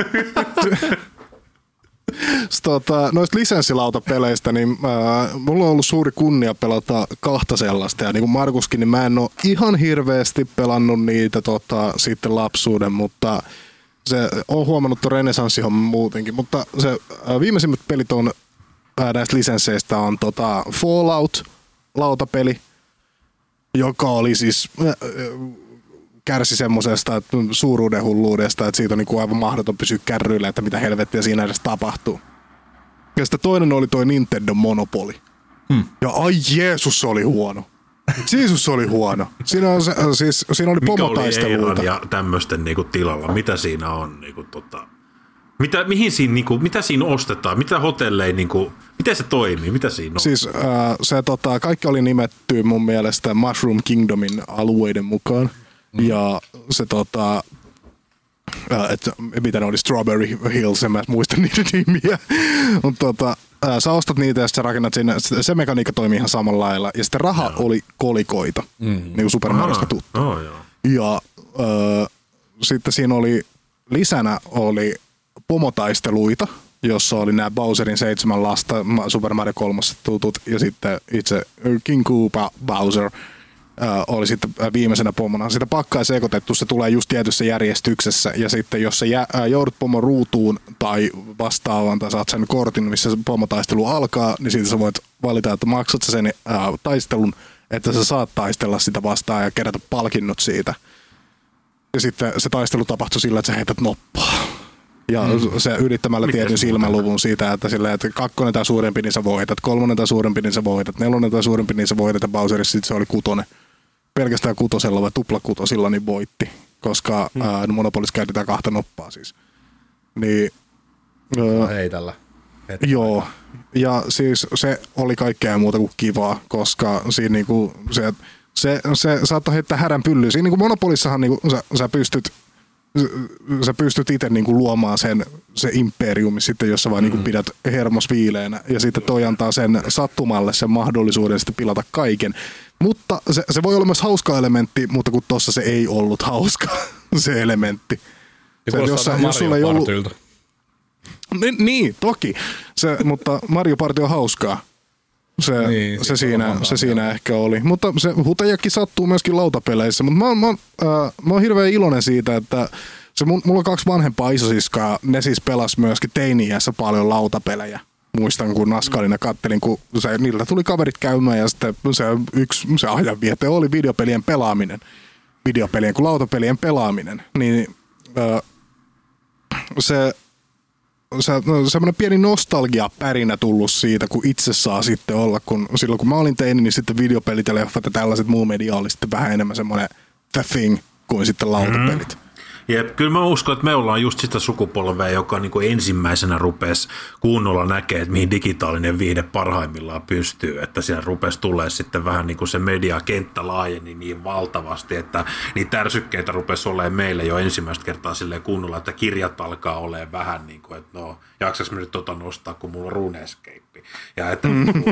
Tota, noista lisenssilautapeleistä, niin äh, mulla on ollut suuri kunnia pelata kahta sellaista. Ja niin kuin Markuskin, niin mä en ole ihan hirveästi pelannut niitä tota, sitten lapsuuden, mutta se on huomannut tuon renesanssihomman muutenkin. Mutta se äh, viimeisimmät pelit on äh, näistä lisensseistä on tota, Fallout-lautapeli, joka oli siis, äh, kärsi semmosesta suuruuden hulluudesta, että siitä on niinku aivan mahdoton pysyä kärryillä, että mitä helvettiä siinä edes tapahtuu. Ja sitten toinen oli toi Nintendo Monopoly. Hmm. Ja ai Jeesus, se oli huono. Jeesus, se oli huono. Siinä, on se, siis, siinä oli pomotaisteluita. Mikä oli Eiran ja tämmöisten niinku tilalla? Mitä siinä on? Niinku, tota, mitä, mihin siinä, niinku, mitä siinä ostetaan? Mitä hotelleja, niinku, miten se toimii? Mitä siinä on? Siis äh, se, tota, kaikki oli nimetty mun mielestä Mushroom Kingdomin alueiden mukaan. Mm. Ja se tota, että mitä ne oli, Strawberry Hills, en mä muista niiden nimiä. Mutta tota, ää, sä ostat niitä ja sä rakennat sinne, se mekaniikka toimii ihan samalla lailla. Ja sitten raha joo. oli kolikoita, mm. niin kuin Super Mariosta tuttu. Oh, joo. Ja ää, sitten siinä oli, lisänä oli pomotaisteluita, jossa oli nämä Bowserin seitsemän lasta, Super Mario kolme tutut, ja sitten itse King Koopa Bowser ää, oli sitten viimeisenä pomona. Sitä pakkaa ja sekoitettu, se tulee just tietyssä järjestyksessä, ja sitten jos sä jä, ää, joudut pomon ruutuun tai vastaavan, tai saat sen kortin, missä se pomotaistelu alkaa, niin siitä sä voit valita, että maksat sä sen ää, taistelun, että sä saat taistella sitä vastaan ja kerätä palkinnot siitä. Ja sitten se taistelu tapahtui sillä, että sä heität noppaa. Ja mm. se ylittämällä Mites tietyn silmänluvun siitä, että, sillä, että kakkonen tai suurempi, niin sä voitat, kolmonen tai suurempi, niin sä voitat, nelonen tai suurempi, niin sä voitat, ja Bowserissa sitten se oli kutonen. Pelkästään kutosella vai tuplakutosilla niin voitti, koska mm. ää, Monopolissa käytetään kahta noppaa siis. Niin, ää, ei tällä. Joo, ja siis se oli kaikkea muuta kuin kivaa, koska siinä niinku se, se, se saattoi heittää härän pyllyyn. Siinä niinku Monopolissahan niinku sä, sä pystyt sä pystyt itse niinku luomaan sen se imperiumi sitten, jos sä vaan mm. niinku pidät hermos viileänä, ja sitten toi antaa sen sattumalle sen mahdollisuuden sitten pilata kaiken. Mutta se, se voi olla myös hauska elementti, mutta kun tossa se ei ollut hauska se elementti. Se, jos, sä, jos sulla ei ollut... Niin, niin, toki. Se, mutta Mario Party on hauskaa. Se, niin, se, siinä, se siinä ehkä oli. Mutta se hutajakki sattuu myöskin lautapeleissä. Mutta mä, mä, äh, mä oon hirveän iloinen siitä, että se, mulla on kaksi vanhempaa isosiskaa. Ne siis pelas myöskin teini-iässä paljon lautapelejä. Muistan, kun naskarina kattelin, kun se, niiltä tuli kaverit käymään ja sitten se yksi se ajanviete oli videopelien pelaaminen. Videopelien kuin lautapelien pelaaminen. Niin äh, se... Se, semmoinen pieni nostalgia-pärinä tullut siitä, kun itse saa sitten olla, kun silloin kun mä olin teini, niin sitten videopelit ja leffat ja tällaiset muu media oli sitten vähän enemmän semmoinen the thing kuin sitten lautapelit. Mm. Jep, kyllä mä uskon, että me ollaan just sitä sukupolvea, joka niin kuin ensimmäisenä rupesi kunnolla näkee, että mihin digitaalinen viihde parhaimmillaan pystyy, että siellä rupesi tulee sitten vähän niin kuin se mediakenttä laajeni niin valtavasti, että niitä tärsykkeitä rupesi olemaan meille jo ensimmäistä kertaa silleen kunnolla, että kirjat alkaa olemaan vähän niin kuin, että no, jaksaks mä nyt tota nostaa, kun mulla on RuneScape. Ja että,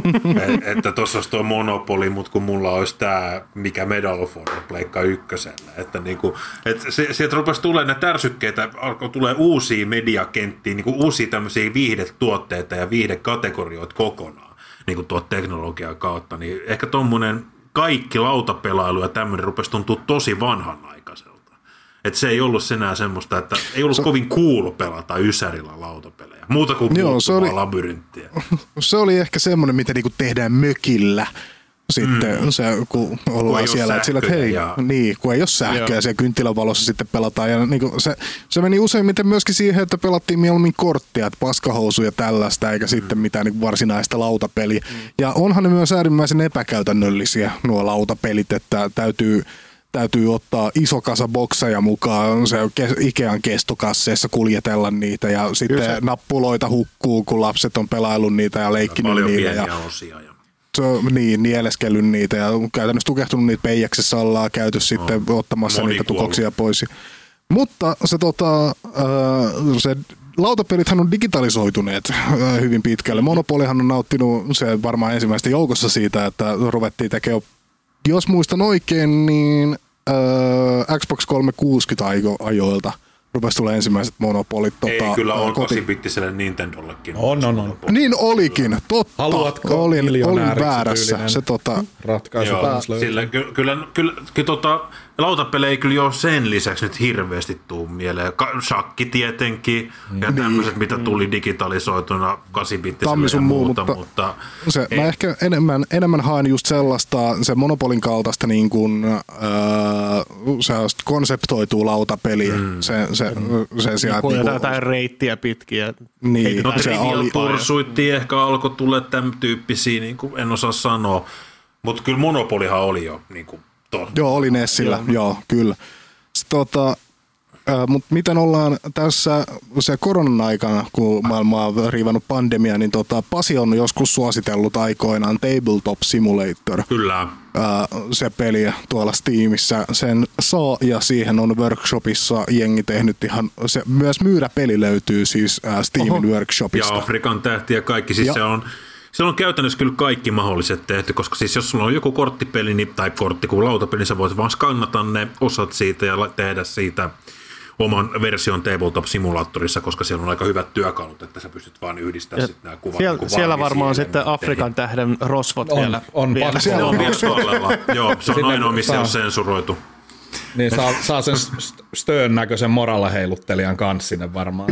että tuossa olisi tuo Monopoly, mutta kun mulla olisi tämä, mikä Medal of Honor Pleikka ykkösellä. Että niinku, että se, sieltä rupesi tulemaan ne tärsykkeitä, alkoi tulee uusia mediakenttiä, niinku uusia tämmöisiä viihdetuotteita ja viihdekategorioita kokonaan niinku tuot teknologian kautta. Niin ehkä tuommoinen kaikki lautapelailu ja tämmöinen rupesi tuntua tosi vanhanaikaiselta. Että se ei ollut enää semmoista, että ei ollut se, kovin cool pelata ysärillä lautapelejä. Muuta kuin muuttumaa labyrinttiä. Se oli ehkä semmoinen, mitä niinku tehdään mökillä. Sitten mm. se, kun ollaan kun siellä, että sillä, että hei, ja... niin, kun ei ole sähköä ja siellä kynttilän valossa sitten pelataan. Ja niin se, se meni useimmiten myöskin siihen, että pelattiin mieluummin korttia, että paskahousuja ja tällaista, eikä mm. sitten mitään niin varsinaista lautapeliä. Mm. Ja onhan ne myös äärimmäisen epäkäytännöllisiä nuo lautapelit, että täytyy... Täytyy ottaa iso kasa bokseja mukaan, se Ikean kestokasseissa kuljetella niitä ja sitten se... nappuloita hukkuu, kun lapset on pelaillut niitä ja leikkinyt paljon niitä. Paljon pieniä osia. Ja... Se on niin, nieleskellyt niitä ja käytännössä tukehtunut niitä peijaksessa ollaan käyty no. sitten ottamassa Moni niitä tukoksia pois. Mutta se, tota, äh, se lautapelithän on digitalisoituneet äh, hyvin pitkälle. Monopolihan on nauttinut se varmaan ensimmäistä joukossa siitä, että ruvettiin tekemään. Jos muistan oikein, niin äh, Xbox kolmesataakuusikymmentä ajoilta rupesi tulla ensimmäiset monopolit. Ei, tota, kyllä on kahdeksan-bittiselle Nintendollekin. On, on, on. Niin olikin, totta. Haluatko olin, olin väärässä. Se, tota... ratkaisu taas löytyy. Sillä, kyllä, kyllä, kyllä, kyllä tota, lautapelejä ei kyllä jo sen lisäksi nyt hirveästi tuu mieleen. Shakki tietenkin mm. ja tämmöiset, mitä tuli digitalisoituna kahdeksan-bittiselle ja muuta. Mutta, mutta se, mä ehkä enemmän, enemmän haen just sellaista, se Monopolin kaltaista niin kuin, äh, sellaista konseptoituu lautapeliä. Mm. Se, se, mm. sen sijaan, niin kuin jotain reittiä pitkiä. Niin, no Trivial Pursuitti ehkä alkoi tulla tämän tyyppisiä, niin kuin en osaa sanoa. Mutta kyllä Monopolihan oli jo niin kuin Joo, oli Nessillä, joo, joo kyllä. Sitten, tota, Äh, mutta miten ollaan tässä se koronan aikana, kun maailma on riivannut pandemia, niin tota, Pasi on joskus suositellut aikoinaan Tabletop Simulator. Kyllä. Äh, se peli tuolla Steamissa sen saa, ja siihen on workshopissa jengi tehnyt ihan, se myös myydäpeli löytyy siis äh, Steamin Oho. workshopista. Ja Afrikan tähti ja kaikki, siis ja. se on... Siellä on käytännössä kyllä kaikki mahdolliset tehty, koska siis jos sulla on joku korttipeli, niin, tai kortti kuin lautapeli, niin sä voit vaan skannata ne osat siitä ja tehdä siitä oman version Tabletop-simulaattorissa, koska siellä on aika hyvät työkalut, että sä pystyt vaan yhdistämään sitten nämä kuvat. Siellä, siellä varmaan sitten Afrikan tähden rosvot on, vielä. On, vielä. on, siellä on vielä tallella. Joo, se on Sinne ainoa, missä saa, on sensuroitu. Niin saa, saa sen Stön näköisen moralla heiluttelijan kanssa sinne varmaan.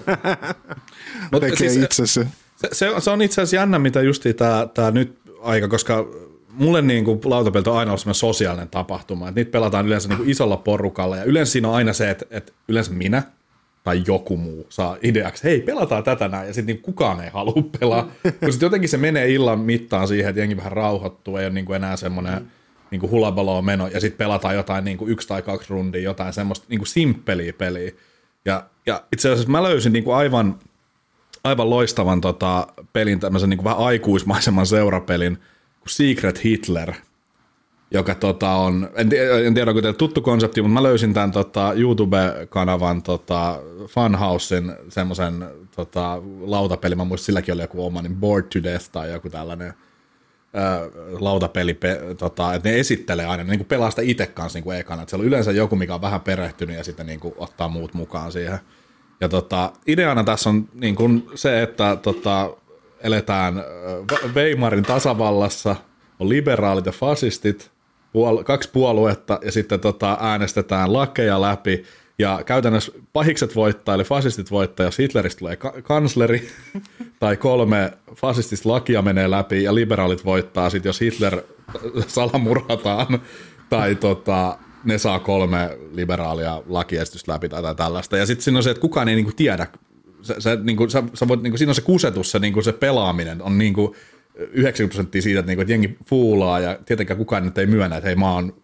Tekee siis, itse se. Se, se, se on itse asiassa jännä, mitä justiin tämä, tämä nyt aika, koska mulle niin kuin lautapelit on aina ollut semmoinen sosiaalinen tapahtuma, että niitä pelataan yleensä niin kuin isolla porukalla, ja yleensä siinä on aina se, että, että yleensä minä tai joku muu saa ideaksi, hei, pelataan tätä näin, ja sitten niin kukaan ei halua pelaa, kun sitten jotenkin se menee illan mittaan siihen, että jengi vähän rauhoittuu, ei ole niin kuin enää semmoinen niin kuin hulabaloa meno, ja sitten pelataan jotain niin kuin yksi tai kaksi rundia, jotain semmoista niin kuin simppeliä peliä, ja, ja itse asiassa mä löysin niin kuin aivan aivan loistavan tota, pelin, tämmöisen niin kuin vähän aikuismaisemman seurapelin kuin Secret Hitler, joka tota, on, en, en tiedä onko teille tuttu konsepti, mutta mä löysin tämän tota, YouTube-kanavan tota, Funhousen semmoisen tota, lautapeli, mä muistin silläkin oli joku oma, niin Bored to Death tai joku tällainen ää, lautapeli, pe, tota, että ne esittelee aina, ne niin kuin pelaa sitä itse kanssa niin kuin ekana, että siellä on yleensä joku, mikä on vähän perehtynyt ja sitten niin kuin ottaa muut mukaan siihen. Ja tota, ideana tässä on niin kuin se, että tota, eletään Weimarin tasavallassa, on liberaalit ja fasistit, puol- kaksi puoluetta, ja sitten tota, äänestetään lakeja läpi, ja käytännössä pahikset voittaa, eli fasistit voittaa, jos Hitleristä tulee ka- kansleri, tai kolme fasistista lakia menee läpi, ja liberaalit voittaa, sit jos Hitler salamurhataan, tai tota... ne saa kolme liberaalia lakiesitystä läpi tai tällaista. Ja sitten siinä on se, että kukaan ei niinku tiedä. Se, se, niinku, sä, sä voit, niinku, siinä on se kusetus, se, niinku, se pelaaminen on niinku yhdeksänkymmentä prosenttia siitä, että, niinku, että jengi fuulaa ja tietenkään kukaan nyt ei myönnä, että hei mä oon,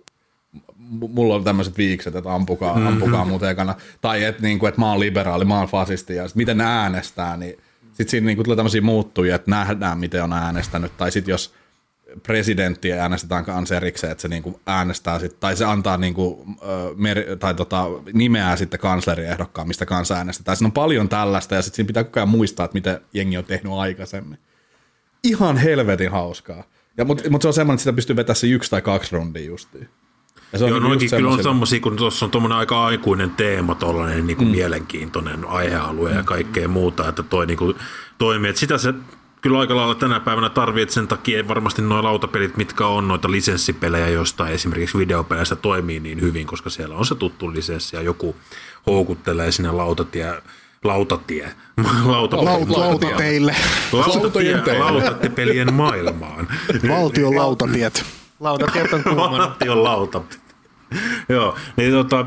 mulla on tämmöiset viikset, että ampukaa, mm-hmm. ampukaa muuten ekana. Tai että, niinku, että mä oon liberaali, mä oon fasisti ja sit miten ne äänestää, niin sitten siinä niinku, tulee tämmöisiä muuttujia, että nähdään miten on äänestänyt. Tai sitten jos presidenttiä äänestetään kanssa erikseen, että se niinku äänestää sit, tai se antaa niinku, mer- tai tota, nimeää sitten kansleriehdokkaan, mistä kanssa äänestetään. Siinä on paljon tällaista, ja sitten siinä pitää koko ajan muistaa, että miten jengi on tehnyt aikaisemmin. Ihan helvetin hauskaa. Mutta mut se on semmoinen, että sitä pystyy vetämään se yksi tai kaksi rundia justiin. Ja se on Joo, niinku noikin kyllä on semmoisia, kun tuossa on tuommoinen aika aikuinen teema, tuollainen niinku mm. mielenkiintoinen aihealue ja kaikkea muuta, että toi niinku toimii. Että sitä se kyllä aika lailla tänä päivänä tarvii, että sen takia varmasti nuo lautapelit, mitkä on noita lisenssipelejä, joista esimerkiksi videopeleistä toimii niin hyvin, koska siellä on se tuttu lisenssi ja joku houkuttelee sinne lautatie, lautatie, lauta, Laut, lautateille, lautatie, lautatepelien maailmaan. Valtion lautatiet. Lautatiet on kuumana. Valtion lautatiet. Joo, niin tota...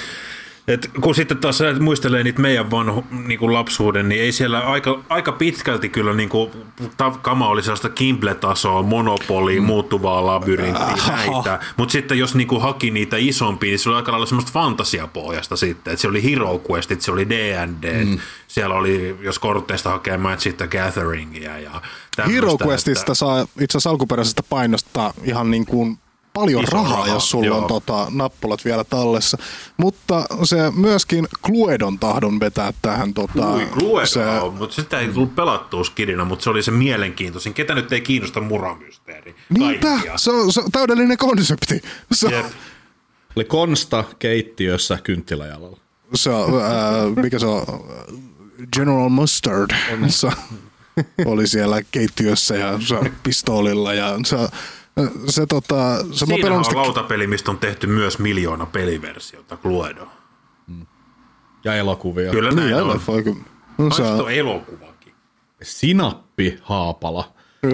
Et kun sitten taas muistelee niitä meidän vanhu, niinku lapsuuden, niin ei siellä aika, aika pitkälti kyllä niinku, kama oli sellaista Kimble-tasoa, Monopoly, mm. muuttuvaa labyrinttiä, näitä. Mutta sitten jos niinku haki niitä isompia, niin se oli aika lailla semmoista fantasiapohjasta sitten. Et se oli Hero Questit, se oli D and D, mm. siellä oli, jos kortteista hakee Magic the Gatheringia ja tämmöistä. Hero Questista että... saa itse asiassa alkuperäisestä painosta ihan niin kuin paljon rahaa, rahaa, jos sulla joo. on tota, nappulat vielä tallessa. Mutta se myöskin Cluedon tahdon vetää tähän. Tota, Ui, Cluedo, se... mutta sitä ei tullut pelattua skidina, mutta se oli se mielenkiintoisin. Ketä nyt ei kiinnosta muramysteeri? Niinpä, se on, se on täydellinen konsepti. Se on... Oli konsta keittiössä kynttiläjalalla. Se on, äh, mikä se on? General Mustard. Se oli siellä keittiössä ja se pistoolilla ja se Se, tota, se Siinä on lautapeli, mistä on tehty myös miljoona peliversiota, Cluedo. Mm. Ja elokuvia. Kyllä näin niin, on. No, se on elokuvakin. Sinappi Haapala.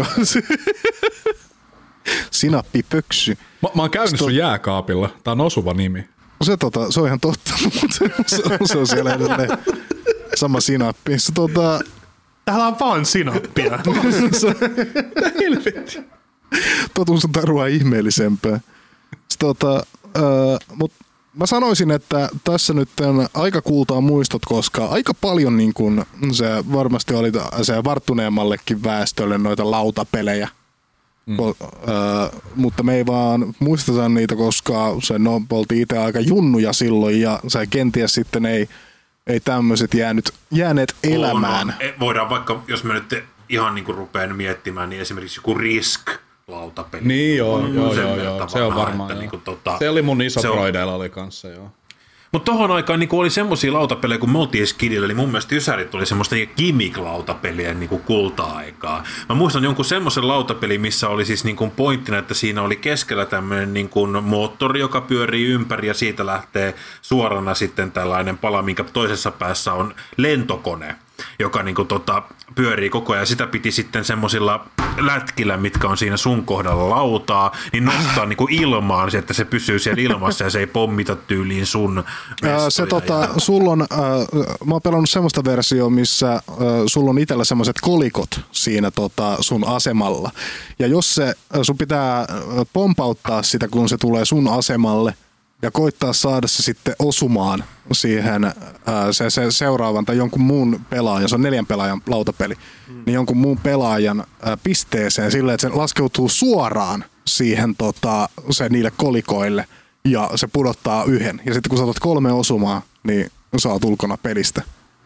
Sinappi Pöksy. Mä, mä oon käynyt sun jääkaapilla. Tää on osuva nimi. Se, tota, se on ihan totta, mutta se, se on siellä edelleen sama sinappi. Se, tota... Täällä on vaan sinappia. Mitä helvettiä? Totuus on tarua ihmeellisempää. Tota, uh, mut Mä sanoisin, että tässä nyt aika kultaa muistot, koska aika paljon niin kun se varmasti oli se varttuneemmallekin väestölle noita lautapelejä. Mm. Ko, äh, mutta me ei vaan muisteta niitä, koska se, no, oltiin itse aika junnuja silloin ja se kenties sitten ei, ei tämmöiset jäänyt, jääneet elämään. On, on. Voidaan vaikka, jos me nyt ihan niin kuin rupean miettimään, niin esimerkiksi joku Risk lautapeli. Niin joo, on joo, joo, joo. Se on varmaan. Joo. Niin kuin, tota, se oli mun iso broideilla oli kanssa, joo. Mutta tohon aikaan niin oli semmosia lautapelejä, kun me oltiin skidillä, niin mun mielestä Ysärit oli semmoista gimmick-lautapelien niin kulta-aikaa. Mä muistan jonkun semmoisen lautapeli, missä oli siis niin pointtina, että siinä oli keskellä tämmöinen niin moottori, joka pyörii ympäri ja siitä lähtee suorana sitten tällainen pala, minkä toisessa päässä on lentokone, joka niin kuin, tota, pyörii koko ajan. Sitä piti sitten semmoisilla lätkillä, mitkä on siinä sun kohdalla lautaa, niin nostaa niin kuin ilmaan, että se pysyy siellä ilmassa ja se ei pommita tyyliin sun mestoja. Se tota, sulla on, äh, mä oon pelannut semmoista versioa, missä äh, sulla on itsellä semmoiset kolikot siinä tota, sun asemalla. Ja jos se, sun pitää pompauttaa sitä, kun se tulee sun asemalle, ja koittaa saada se sitten osumaan siihen ää, se, se seuraavan tai jonkun muun pelaajan, se on neljän pelaajan lautapeli, mm. niin jonkun muun pelaajan ää, pisteeseen silleen, että se laskeutuu suoraan siihen tota, se niille kolikoille ja se pudottaa yhden. Ja sitten kun saatat kolme osumaa, niin sä oot ulkona pelistä.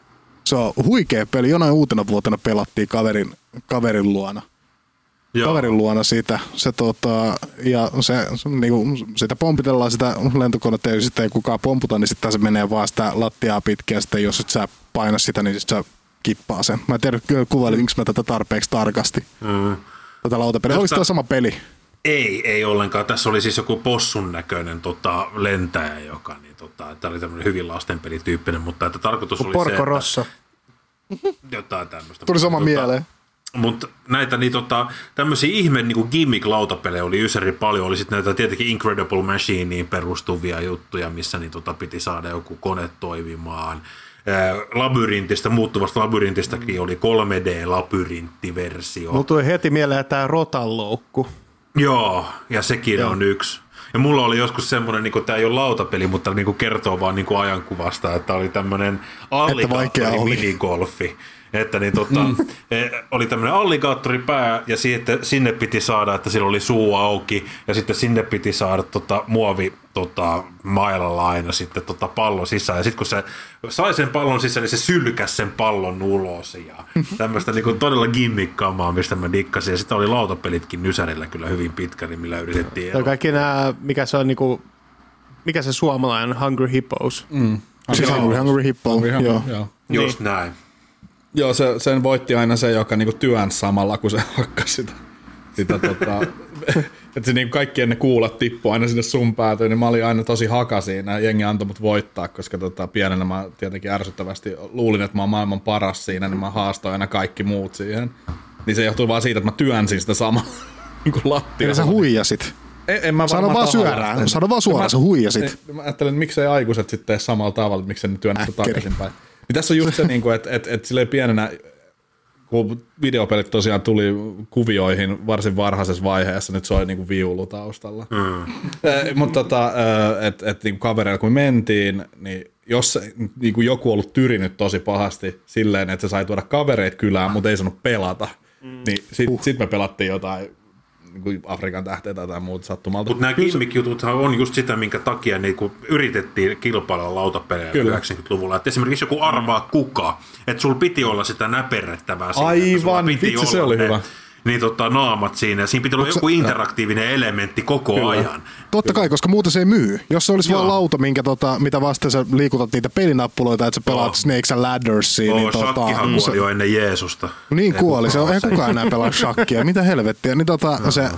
Se on huikea peli. Jonain uutena vuotena pelattiin kaverin, kaverin luona. Joo. Kaverin luona siitä, se, tota, ja se, se niinku, sitä pompitellaan sitä lentokonetta, ja sitten ei kukaan pomputa, niin sitten se menee vaan sitä lattiaa pitkin, ja sitten jos et sä paina sitä, niin sitten se kippaa sen. Mä en tiedä, kuvailinko mä tätä tarpeeksi tarkasti. Mm. Tätä lautapeliä. Oliko tämä sama peli? Ei, ei ollenkaan. Tässä oli siis joku possun näköinen tota, lentäjä, joka, niin tota, tämä oli tämmöinen hyvin lastenpelityyppinen, mutta että tarkoitus oli Porco se, Rosso. Että jotain tämmöistä. Tuli sama tota, mieleen. Mutta näitä niin tota, tämmöisiä ihme niin gimmick-lautapelejä oli Ysäri paljon. Oli sitten näitä tietenkin Incredible Machineen perustuvia juttuja, missä niin tota, piti saada joku kone toimimaan. Ää, labyrintistä, muuttuvasta labyrintistäkin oli kolme D-labyrinttiversio. Mulla tuli heti mieleen tämä rotanloukku. Joo, ja sekin Joo. on yksi. Ja mulla oli joskus semmoinen, niin tämä ei ole lautapeli, mutta niin kertoo vaan niin ajankuvasta, että oli tämmöinen alligaattori-minigolfi. Että niin, tota, mm. oli tämmöinen alligaattoripää ja siitä, sinne piti saada, että sillä oli suu auki ja sitten sinne piti saada tota, muovi tota, mailalla aina sitten tota, pallon sisään. Ja sitten kun se sai sen pallon sisään, niin se sylkäsi sen pallon ulos ja tämmöistä niin todella gimmick-kamaa, mistä mä dikkasin. Ja sitten oli lautapelitkin Ysärillä kyllä hyvin pitkälle, millä yritettiin. Ja kaikki nämä, mikä se on niinku, mikä se suomalainen, Hungry Hippos. Mm. Siis Hungry, Hungry Hippo, Hungry, joo. joo. joo. Just niin. Näin. Joo, se, sen voitti aina se, joka niinku työnsi samalla, kun se hakkasi sitä. sitä tota, että se niinku kaikkien ne kuulat tippui aina sinne sun päätyyn, niin mä olin aina tosi haka siinä. Jengi antoi mut voittaa, koska tota, pienenä mä tietenkin ärsyttävästi luulin, että mä oon maailman paras siinä, niin mä haastoin aina kaikki muut siihen. Niin se johtui vaan siitä, että mä työnsin sitä samalla niin lattialla. Eli sä huijasit. En, en mä Sano vaan syörään, sano vaan suoraan, mä, sä huijasit. En, mä ajattelin, että miksei aikuiset sitten tee samalla tavalla, että miksei ne työnnä sitä takaisinpäin. Niin tässä on just se, että et, et silleen pienenä, kun videopelit tosiaan tuli kuvioihin varsin varhaisessa vaiheessa, nyt soi niinku viulu taustalla. Mm. Eh, mutta tota, että et, niinku kavereilla kun me mentiin, niin jos niinku joku ollut tyrinyt tosi pahasti silleen, että se sai tuoda kavereita kylään, mutta ei saanut pelata, mm. niin sitten uh. sit me pelattiin jotain niin Afrikan tähteä tai jotain muuta sattumalta. Mutta nämä gimmick-jututhan on just sitä, minkä takia niin yritettiin kilpailla lautapelejä yhdeksänkymmentäluvulla. Et esimerkiksi joku arvaa kuka, että sulla piti olla sitä näperrettävää. Aivan, vitsi se oli ne, hyvä. Niin tota, naamat siinä. Siinä piti olla Mut joku se, interaktiivinen no. elementti koko Kyllä. ajan. Totta kai, koska muuten se ei myy. Jos se olisi Joo. vaan lauta, minkä, tota, mitä vasten sä liikutat niitä pelinappuloita, että sä pelaat oh. Snakes and Laddersia. Oh, niin, shakkihan tota, kuoli jo ennen Jeesusta. Niin ei kuoli, se on, ei kukaan enää pelaa shakkia. Mitä helvettiä. Niin tota, no. se... Äh,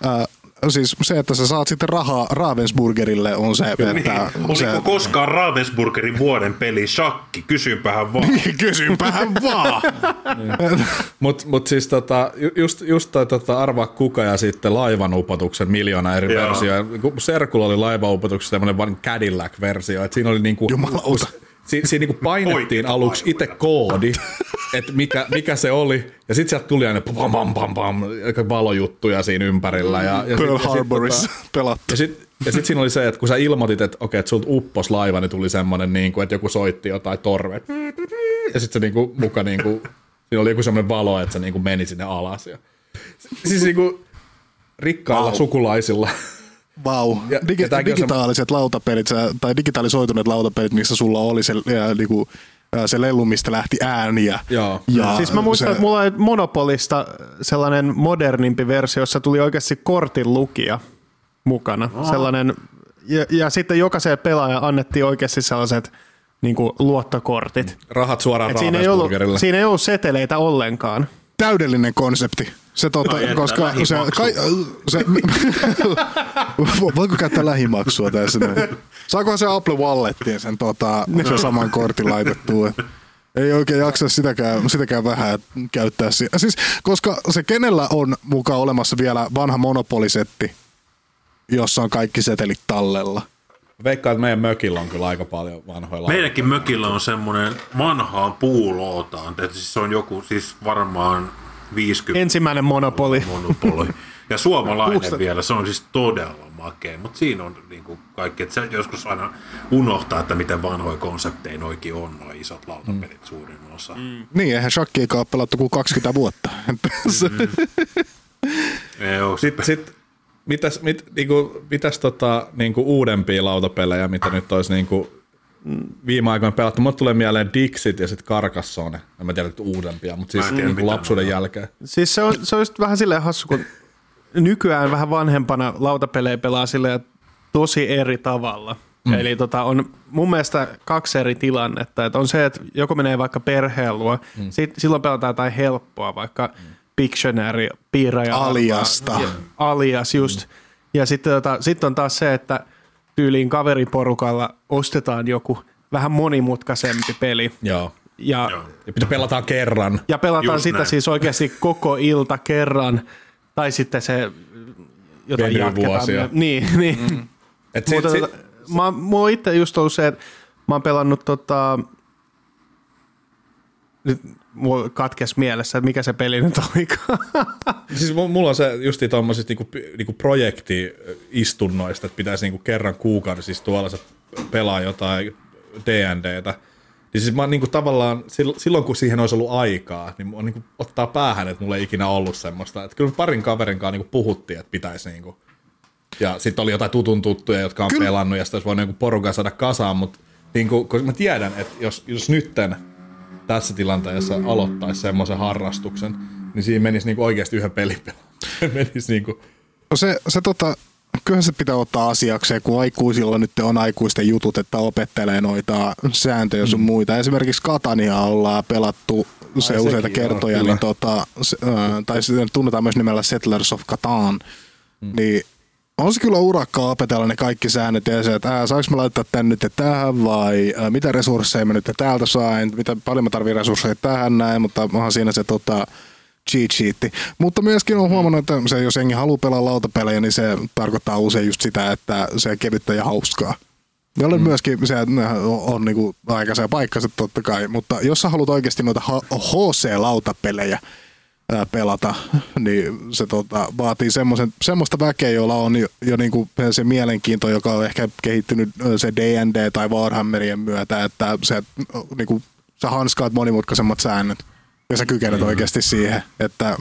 Siis se, että sä saat sitten rahaa Ravensburgerille on se, että... Niin. Oliko se, koskaan Ravensburgerin vuoden peli shakki? Kysynpähän vaan. Niin, kysynpähän vaan. Mutta mut siis tota, just, just toi tota, arvaa kuka ja sitten laivanupotuksen miljoona eri versioja. Serkulla oli laivanupotuksessa tämmöinen vain Cadillac-versio, että siinä oli niinku... Jumalauta. Siinä, siinä niinku painettiin aluksi itse koodi, että mikä, mikä se oli, ja sitten sieltä tuli aina pam pam pam pam valojuttuja siinä ympärillä. Ja, ja Pearl Harborissa tota, pelattu. Ja sitten Ja sitten siinä oli se, että kun sä ilmoitit, että okei, että sulta uppos laiva, niin tuli semmoinen, niin kuin, että joku soitti jotain torvea. Ja sitten se niin kuin, muka, niin kuin, siinä oli joku semmoinen valo, että se niin kuin meni sinne alas. Ja, siis niin kuin, rikkailla wow. sukulaisilla. Vau. Ja, Digi- ja digitaaliset se... lautapelit, tai digitalisoituneet lautapelit, missä sulla oli se, ja, niinku, se lelu, mistä lähti ääniä. Joo. Ja siis mä muistan, se... että mulla oli Monopolista sellainen modernimpi versio, jossa tuli oikeasti kortin lukija mukana. Oh. Sellainen, ja, ja sitten jokaiselle pelaaja annettiin oikeasti sellaiset niin kuin luottokortit. Rahat suoraan Ravensburgerille. Siinä ei ollut seteleitä ollenkaan. Täydellinen konsepti. Se tota, no, koska se, kai, se voiko käyttää lähimaksua tässä? Saakohan se Apple Wallettiin sen, tota, sen saman kortin laitettua? Ei oikein jaksa sitäkään, sitäkään vähän käyttää. Siis, koska se kenellä on mukaan olemassa vielä vanha monopolisetti, jossa on kaikki setelit tallella. Veikkaan, että meidän mökillä on kyllä aika paljon vanhoilla. Meidänkin mökillä on semmoinen vanhaan puulootaan. Siis se on joku siis varmaan viisikymmentä. Ensimmäinen monopoli. monopoli. Ja suomalainen Kuusta. Vielä, se on siis todella makea. Mutta siinä on niinku kaikki, että se joskus aina unohtaa, että miten vanhoja konsepteja noikin on, nuo isot lautapelit mm. suurin osa. Mm. Niin, eihän shakkiikaan ole pelattu kuin kaksikymmentä vuotta. Mm. Sitten sit, mitäs, mit, niinku, mitäs tota, niinku uudempia lautapelejä, mitä nyt olisi niinku viime aikoina pelattu? Mulle tulee mieleen Dixit ja sitten Carcassonne. En mä tiedä, että uudempia, mutta siis tiedä, niinku lapsuuden jälkeen. Siis se on, se on just vähän silleen hassu, kun nykyään vähän vanhempana lautapelejä pelaa silleen tosi eri tavalla. Mm. Eli tota, on mun mielestä kaksi eri tilannetta. Et on se, että joku menee vaikka perheen luo, mm. sit, silloin pelataan jotain helppoa, vaikka mm. Pictionary, piirrä ja Aliasta. Ja, alias just. Mm. Ja sitten tota, sit on taas se, että tyyliin kaveriporukalla ostetaan joku vähän monimutkaisempi peli. Joo. Ja, ja pitää pelataan kerran. Ja pelataan just sitä näin. Siis oikeasti koko ilta kerran. Tai sitten se jotain jatketaan. Niin, niin. Mm. Et sit, Mutta, sit, mä, mulla on itse just ollut se, että mä oon pelannut tota... Nyt mulla katkesi mielessä, että mikä se peli nyt olikaan. Siis mulla on se justi tommosista niinku, niinku projekti-istunnoista, että pitäisi niinku kerran kuukaudessa siis tuolla se pelaa jotain D and D:tä. Niin siis mä niinku tavallaan, silloin kun siihen olisi ollut aikaa, niin mua niinku ottaa päähän, että mulla ei ikinä ollut semmoista. Että kyllä parin kaverin kanssa niinku puhuttiin, että pitäisi niinku. Ja sitten oli jotain tutun tuttuja, jotka on kyllä pelannut, ja sitä olisi voinut niinku porukan saada kasaan, mutta niinku, koska mä tiedän, että jos, jos nytten tässä tilanteessa aloittaisi semmoisen harrastuksen, niin siinä menisi niinku oikeasti yhden pelin pelaan. menisi niinku. No se, se tota, kyllähän se pitää ottaa asiakseen, kun aikuisilla nyt on aikuisten jutut, että opettelee noita sääntöjä sun mm. muita. Esimerkiksi Katania ollaan pelattu se Ai, useita kertoja, niin tota, se, tai tunnetaan myös nimellä Settlers of Catan, mm. niin on se kyllä urakkaa opetella ne kaikki säännöt ja se, että ää, saanko mä laittaa tän nyt tähän vai ää, mitä resursseja mä nyt täältä sain, mitä paljon mä tarvitsen resursseja tähän näin, mutta onhan siinä se tota, cheat sheetti. Mutta myöskin on huomannut, että se, jos jengi haluaa pelaa lautapelejä, niin se tarkoittaa usein just sitä, että se kevyttä ja hauskaa. Jolle mm. myöskin se on, on niinku aika se paikkansa totta kai, mutta jos sä haluat oikeasti noita H C-lautapelejä pelata, niin se tota, vaatii semmoista väkeä, jolla on jo, jo niinku se mielenkiinto, joka on ehkä kehittynyt se D and D tai Warhammerien myötä, että se, niinku, sä hanskaat monimutkaisemmat säännöt ja sä kykenet mm. oikeasti siihen, että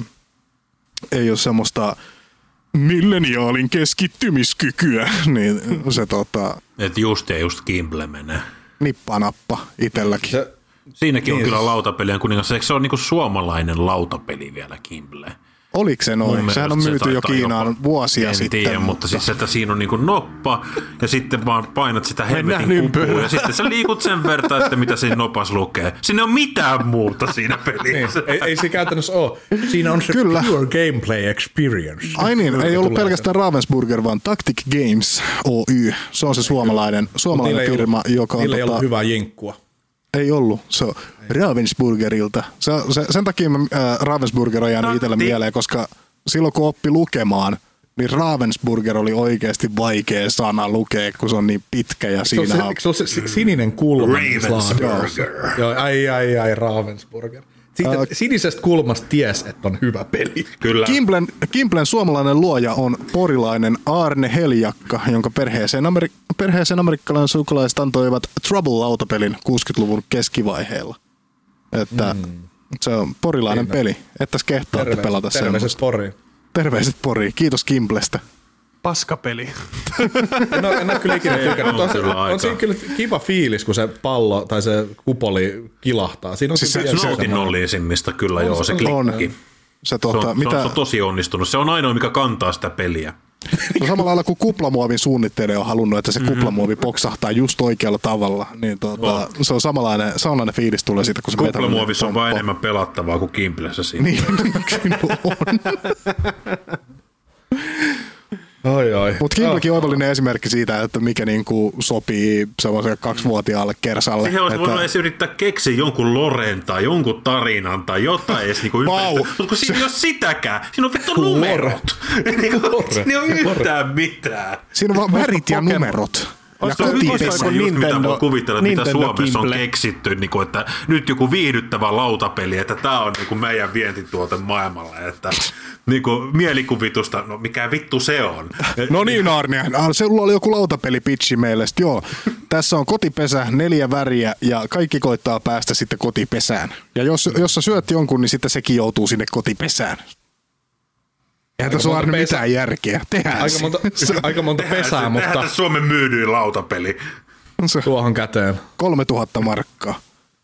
ei ole semmoista milleniaalin keskittymiskykyä, niin se tota... Että just ja just Kimble menee. Nippa-nappa itselläkin. Se... Siinäkin niin. On kyllä lautapelien kuningas. Eikö se ole niinku suomalainen lautapeli vielä, Kimble? Oliko se noin? Sehän on myyty jo Kiinaan jopa vuosia en sitten. En tiedä, mutta siis että siinä on niinku noppa ja sitten vaan painat sitä hemmetin kupua ja sitten sä liikut sen verran, että mitä siinä nopas lukee. Siinä ei ole mitään muuta siinä pelissä. Ei, ei, ei se käytännössä ole. Siinä on se kyllä. Pure gameplay experience. Ai niin, ei ollut pelkästään Ravensburger, vaan Tactic Games Oy. Se on se suomalainen, suomalainen firma, ollut, joka on... Niillä ei tota, ollut hyvää jenkkua. Ei ollut. Se on Ravensburgerilta. Se, se, sen takia mä, äh, Ravensburger on jäänyt itselle mieleen, koska silloin kun oppi lukemaan, niin Ravensburger oli oikeasti vaikea sana lukea, kun se on niin pitkä ja siinä se on... Se, se, se sininen kulma. Ravensburger. Joo, ai ai ai Ravensburger. Siitä uh, sinisestä kulmasta ties, että on hyvä peli. Kyllä. Gimplen, Gimplen suomalainen luoja on porilainen Aarne Heljakka, jonka perheeseen, Ameri- perheeseen amerikkalainen sukulaiset antoivat Trouble-lautapelin kuusikymmentäluvun keskivaiheella. Että mm. se on porilainen Siinä. peli. Ettäs kehtaatte Terve, pelata sen. Terveiset Poriin. Terveiset Poriin. Kiitos Gimplestä. Paskapeli. En ole, en ole kyllä ikinä tykännyt. On, on siinä kyllä kiva fiilis, kun se pallo tai se kupoli kilahtaa. Siinä on siis se, se nautinnollisemmista kyllä on, joo, se klikki. Se, tuota, se, on, mitä... se on tosi onnistunut. Se on ainoa, mikä kantaa sitä peliä. No samalla lailla kuin kuplamuovin suunnittelija on halunnut, että se mm-hmm. kuplamuovi poksahtaa just oikealla tavalla, niin tuota, oh. se on samanlainen, samanlainen fiilis tulee siitä, kun se kuplamuovissa on vain enemmän pelattavaa kuin Gimplessä siinä. Niin, kyllä on. Oi, oi. Mutta Gimplekin on oivallinen esimerkki siitä, että mikä niinku sopii semmoiselle kaksivuotiaalle kersalle. Siihen olisi että... voinut edes yrittää keksiä jonkun loren tai jonkun tarinan tai jotain edes niinku wow. Mutta kun siinä ei ole sitäkään. Siinä on vittu numerot. Siinä ei ole yhtään mitään. Siinä on vaan värit ja numerot. Ja se on just mitä voi kuvitella, että mitä Suomessa on keksitty, niin kuin, että nyt joku viihdyttävä lautapeli, että tämä on niin kuin meidän vientituote maailmalle, että niin kuin, mielikuvitusta, no mikä vittu se on. No niin Arne, sulla oli joku lautapeli-pitchi meille, joo, tässä on kotipesä, neljä väriä ja kaikki koittaa päästä sitten kotipesään. Ja jos, jos sä syöt jonkun, niin sitten sekin joutuu sinne kotipesään. Eihän tässä ole Arne mitään järkeä. Tehdään aika monta, aika monta pesää, tehdään, mutta... Tehdään tässä Suomen myydyin lautapeli. Tuohon käteen. kolmetuhatta markkaa.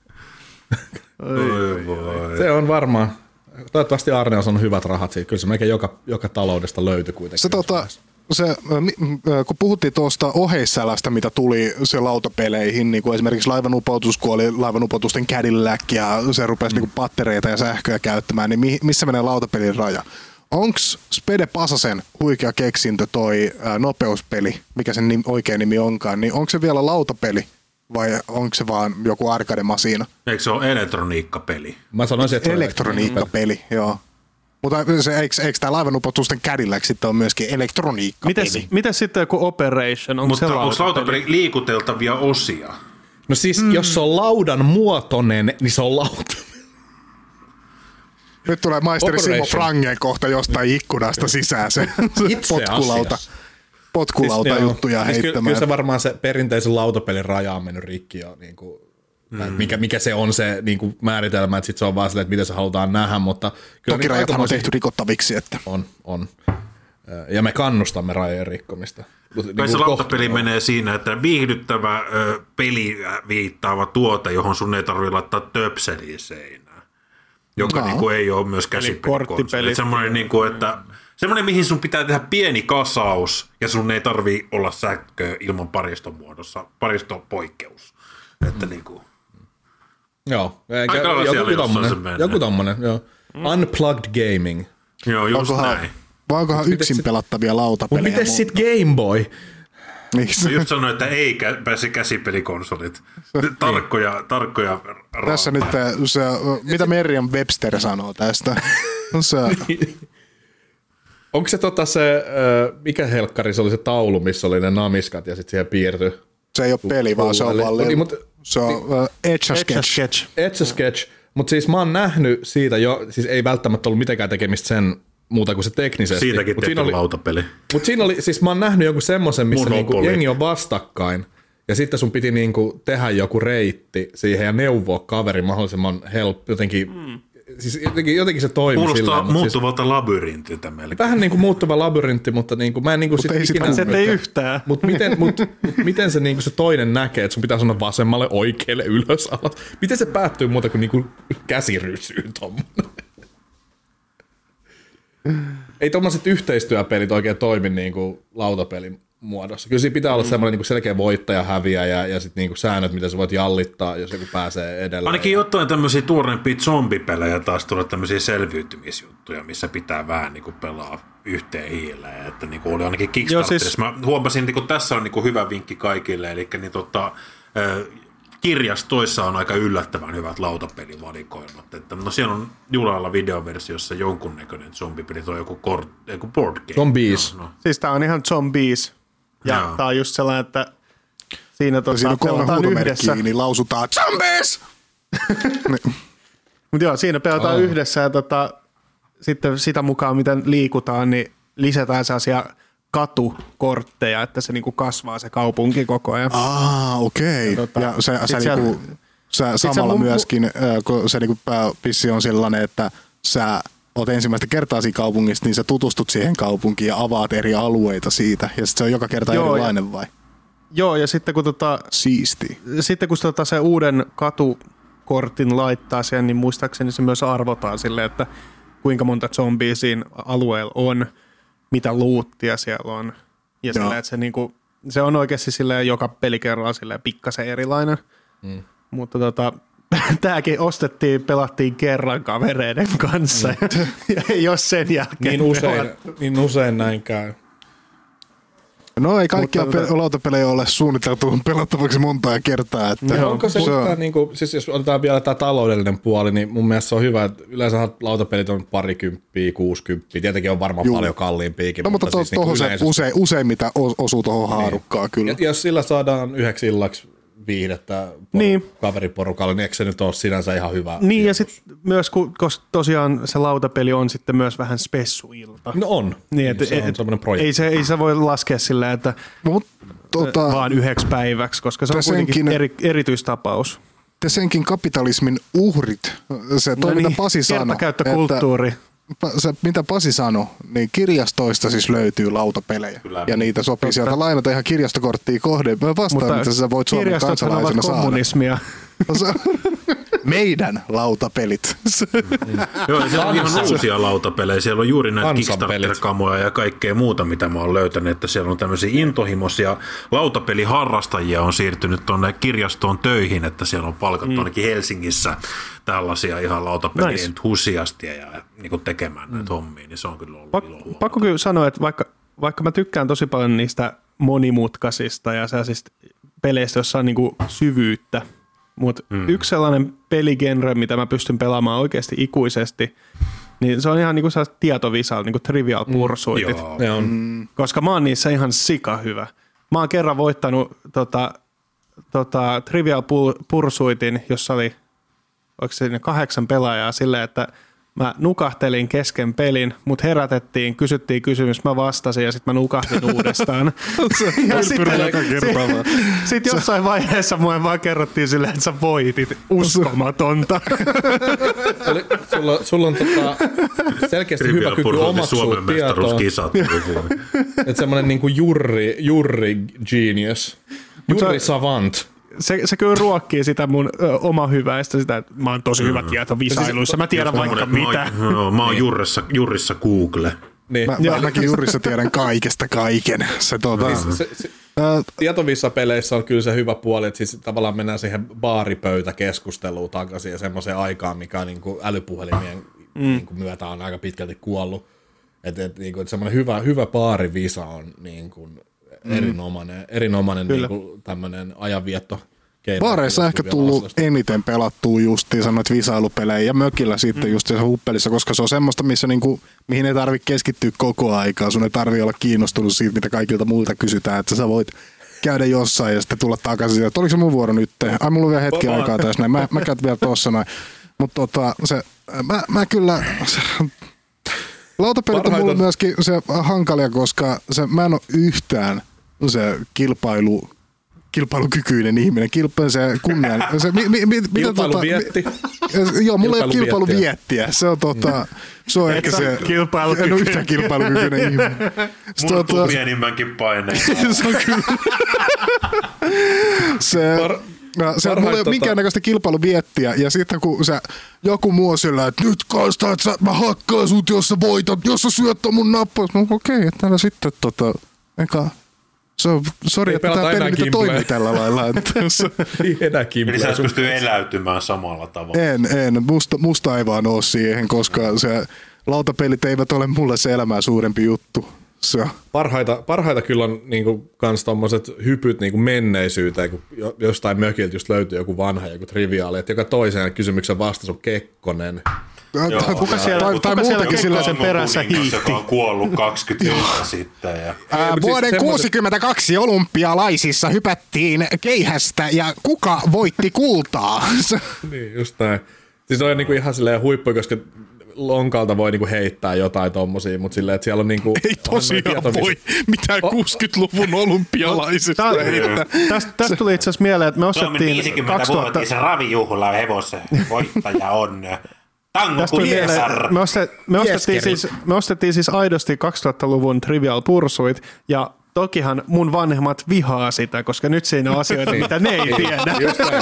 Oi, voi. Se on varmaan. Toivottavasti Arne on saanut hyvät rahat siitä. Kyllä se melkein joka, joka taloudesta löytyi kuitenkin. Se, tota, se, kun puhuttiin tuosta oheissälästä, mitä tuli se lautapeleihin, niin kuin esimerkiksi laivanupoutus, kun oli laivanupoutusten Cadillac ja se rupesi mm. niin pattereita ja sähköä käyttämään, niin missä menee lautapelin raja? Onko Spede Pasasen huikea keksintö toi ää, nopeuspeli, mikä sen nim, oikea nimi onkaan, niin onko se vielä lautapeli vai onko se vaan joku arcade-masiina? Eikö se ole elektroniikkapeli? Mä sanoisin, että elektroniikkapeli, mm. joo. Mutta se, eikö, eikö tämä laivanupoutusten Cadillac sitten ole myöskin elektroniikkapeli? Mites, mites sitten joku Operation? Onko Mutta se onko lautapeli liikuteltavia osia? No siis, mm. jos se on laudan muotoinen, niin se on lautapeli. Nyt tulee maisteri Operation. Simo Frangen kohta jostain ikkunasta sisään se potkulauta, potkulauta siis, juttuja siis heittämään. Kyllä se varmaan se perinteisen lautapelin raja on mennyt rikki jo, niin kuin, mm. mikä, mikä se on se niin kuin määritelmä, että sit se on vaan silleen, että miten se halutaan nähdä. Mutta kyllä toki rajathan on tehty rikottaviksi. Että. On, on. Ja me kannustamme rajojen rikkomista. Niin se lautapeli kohta menee siinä, että viihdyttävä ö, peli viittaava tuote, johon sun ei tarvitse laittaa töpseliä seinään. Joka no. niinku ei ole myös käsipelikonsoli. Semmoinen, niinku, että, semmoinen, mihin sun pitää tehdä pieni kasaus, ja sun ei tarvii olla sähköä ilman pariston muodossa, paristopoikkeus. Että mm. niinku... Joo, eikä, joku, tommonen, joku tommonen, joo. Mm. Unplugged gaming. Joo, just onkohan, näin. Vai onkohan yksin sit, pelattavia lautapelejä? Mutta miten sit Game Boy? Mä just sanoin, että ei pääse käsipelikonsolit. Tarkkoja, tarkkoja raatoja. Tässä nyt se, mitä Merriam Webster sanoo tästä? Se. Onko se tota se, mikä helkkari se oli se taulu, missä oli ne namiskat ja sitten siihen piirtyi? Se ei ole peli, vaan se on vaan niin, mut, se on uh, Etch-a-Sketch. Etch-a-Sketch. Mutta siis mä oon nähnyt siitä jo, siis ei välttämättä ollut mitenkään tekemistä sen muuta kuin se teknisesti. Siitäkin mut tehty oli, lautapeli. Mutta siinä oli, siis mä oon nähnyt jonkun semmoisen, missä niinku jengi on vastakkain, ja sitten sun piti niinku tehdä joku reitti siihen ja neuvoa kaveri mahdollisimman helppo, jotenkin, mm. siis jotenkin, jotenkin se toimi sillä. Kuulostaa muuttuvalta siis, labyrintiltä melkein. Vähän niin kuin muuttuva labyrintti, mutta niinku, mä en niinku sit ikinä... Se ei yhtään. Mutta miten, mut, miten se, niinku se toinen näkee, että sun pitää sanoa vasemmalle, oikealle, ylös, alas. Miten se päättyy muuta kuin niinku käsirysyyn tommonen? Ei tommoset yhteistyöpelit oikein toimi niin kuin lautapelin muodossa. Kyllä siinä pitää olla mm. semmoinen niin kuin selkeä voittaja, häviäjä ja, ja sitten niin kuin säännöt, mitä sä voit jallittaa, jos joku pääsee edelleen. Ainakin jotain tämmöisiä tuoreempia zombipelejä taas tulee tämmöisiä selviytymisjuttuja, missä pitää vähän niin kuin pelaa yhteen hiileen. Että niin kuin oli ainakin Kickstarterissa. Siis... Mä huomasin, että tässä on niin kuin hyvä vinkki kaikille, eli niin tota... kirjastoissa on aika yllättävän hyvät lautapelivalikoimat. Että, no siellä on Julalla videoversiossa jonkunnäköinen zombipeli, tuo joku, kort, joku board game. Zombies. No, no. Siis tää on ihan zombies. Ja Jaa. Tää on just sellainen, että siinä, siinä on kolme huutomerkkiä, niin lausutaan zombies! Mutta joo, siinä pelataan oh. yhdessä ja tota, sitten sitä mukaan, miten liikutaan, niin lisätään sellaisia katukortteja, että se niinku kasvaa se kaupunki koko ajan. Ah, okei. Okay. Ja, tota, ja sä, sä, niinku, sä samalla mun... myöskin, äh, kun se niinku pääpissi on sellainen, että sä oot ensimmäistä kertaa siinä kaupungissa, niin sä tutustut siihen kaupunkiin ja avaat eri alueita siitä. Ja sitten se on joka kerta joo, erilainen ja, vai? Joo, ja sitten kun, tota, Siisti. Sitten kun tota, se uuden katukortin laittaa siihen, niin muistaakseni se myös arvotaan silleen, että kuinka monta zombia siinä alueella on, mitä loottia siellä on. Ja sillä, että se, niinku, se on oikeasti silleen, joka pelikerralla silleen pikkasen erilainen. Mm. Mutta tota, tämäkin ostettiin, pelattiin kerran kavereiden kanssa. Mm. Ja jos sen jälkeen... Niin usein, niin usein näin käy. No ei kaikkia pe- lautapelejä ole suunniteltu pelattavaksi montaa kertaa. Että no, onko se, se on... niin kuin, siis jos otetaan vielä tämä taloudellinen puoli, niin mun mielestä se on hyvä, että yleensä lautapelit on parikymppiä, kuusikymppiä, tietenkin on varmaan Juu. paljon kalliimpiakin. No mutta, mutta to, siis tuohon niin se usein, useimmiten osuu tuohon haarukkaan niin. kyllä. Ja jos sillä saadaan yhdeksi illaksi viihdettä por- niin. kaveriporukalle, niin eikö se nyt ole sinänsä ihan hyvä? Niin ja sitten myös, koska tosiaan se lautapeli on sitten myös vähän spessuilta. No on. Niin, et, se on semmoinen projekti. Ei se, ei se voi laskea silleen, että Mut, tota, vaan yhdeksi päiväksi, koska se on kuitenkin senkin, eri, erityistapaus. Te senkin kapitalismin uhrit, se toi, no mitä niin, Pasi sanoi. Kertakäyttökulttuuri. Se, mitä Pasi sanoi, niin kirjastoista siis löytyy lautapelejä. Kyllä. Ja niitä sopii Totta. sieltä lainata ihan kirjastokorttia kohden. Mä vastaan, mitä sä voit Suomen kansalaisena saada. Kommunismia. Meidän lautapelit. Joo, siellä on ihan uusia lautapelejä. Siellä on juuri näitä Kickstarter-kamoja ja kaikkea muuta, mitä mä oon löytänyt. Että siellä on tämmöisiä intohimoisia lautapeliharrastajia on siirtynyt tuonne kirjastoon töihin, että siellä on palkattu mm. ainakin Helsingissä tällaisia ihan lautapelien nice. husiastia ja niin kuin tekemään näitä mm. hommia, niin se on kyllä ollut Pak- ilo. Pakko kyllä sanoa, että vaikka, vaikka mä tykkään tosi paljon niistä monimutkaisista ja sellaisista peleistä, joissa on niin kuin syvyyttä, mutta mm. yksi sellainen peligenre, mitä mä pystyn pelaamaan oikeasti ikuisesti, niin se on ihan niinku sellaiset tietovisal, niinku Trivial Pursuitit. Mm, joo, mm. Koska mä oon niissä ihan sika hyvä. Mä oon kerran voittanut tota, tota, Trivial Pursuitin, jossa oli, oliko se kahdeksan pelaajaa silleen, että mä nukahtelin kesken pelin, mut herätettiin, kysyttiin kysymys, mä vastasin ja sitten mä nukahtin uudestaan. ja sitten sit, sit jossain vaiheessa mua vaan kerrottiin silleen, että sä voitit. Uskomatonta. sulla, sulla on tota selkeästi hyvä kyky omaksua tietoa. Että semmoinen niinku jurri, jurri genius. Jurri savant. Se, se kyllä ruokkii sitä mun ö, oma hyväistä, sitä, että mä oon tosi hyvä tieto visailuissa, mä tiedän vaikka mä, mitä. Mä oon, mä oon niin. jurrissa, jurrissa Google. Niin. Mä, mä mäkin jurrissa tiedän kaikesta kaiken. Se, tuota, niin, se, se, se, äh, tietovissapeleissä on kyllä se hyvä puoli, että siis tavallaan mennään siihen baaripöytäkeskusteluun takaisin ja semmoiseen aikaan, mikä niin kuin älypuhelimien mm. niin kuin myötä on aika pitkälti kuollut. Että et, niin että semmoinen hyvä, hyvä baarivisa on niin kuin Mm. erinomainen, erinomainen niin kuin tämmöinen ajanvietto. Baareissa ehkä tullut asioista. Eniten pelattua justiin sanoit visailupelejä ja mökillä sitten mm. just se huppelissa, koska se on semmoista, missä niinku, mihin ei tarvitse keskittyä koko aikaa. Sun ei tarvitse olla kiinnostunut siitä, mitä kaikilta muilta kysytään, että sä voit käydä jossain ja sitten tulla takaisin. Että oliko se mun vuoro nyt? Ai, mulla on vielä hetki aikaa tässä näin. Mä, mä käyn vielä tossa näin. Mutta tota, se, mä, mä kyllä... Se, lautapelit on mulla myöskin se hankalia, koska se, mä en ole yhtään se kilpailu, kilpailukykyinen ihminen. Kilpa, se kunnian, se, mi, mi, mi, kilpailuvietti. Tota, joo, mulla ei ole kilpailuviettiä. Se on, tota, se on ehkä se... En ole yhtään kilpailukykyinen ihminen. Mulla tuu pienimmänkin paineen. Se on kyllä... se... Par- No, se on mulla tota... minkäännäköistä kilpailuviettiä, ja sitten kun se joku muu sillä, että nyt kaista, että sä, mä hakkaan sut, jos sä voitat, jos sä syöt mun nappaus. No okei, okay, että täällä sitten tota, eikä, se on, sori, että tää peli mitä toimii tällä lailla. Ei enää kimpleä. Eli sä et pysty eläytymään samalla tavalla. En, en, musta, musta ei vaan oo siihen, koska se lautapelit eivät ole mulle se elämää suurempi juttu. Se. Parhaita, parhaita kyllä on niinku kans tommoset hypyt niinku menneisyyteen, kun jostain mökiltä just löytyy joku vanha, joku triviaali, että joka toiseen kysymyksen vastaus on Kekkonen. Joo, kuka siellä, tai, tai muutakin sillä sen perässä hiihti. Joka on kuollut kaksikymmentä vuotta sitten. Ja... Ää, vuoden siis kuusikymmentäkaksi olympialaisissa hypättiin keihästä ja kuka voitti kultaa? Niin, just näin. Siis on niinku ihan silleen huippu, koska lonkalta voi niinku heittää jotain tommosia, mutta silleen, että siellä on niinku... Ei tosiaan voi mitään oh. kuusikymmentäluvun olympialaisista heittää. Tästä täst tuli itse asiassa mieleen, että me ostettiin viisikymmentävuotias ravijuhla hevosen voittaja on Tango Kuliesar. Me, ostet, me, ostettiin siis, me ostettiin siis aidosti kaksituhattaluvun Trivial Pursuit, ja tokihan mun vanhemmat vihaa sitä, koska nyt siinä on asioita, mitä ne ei tiedä.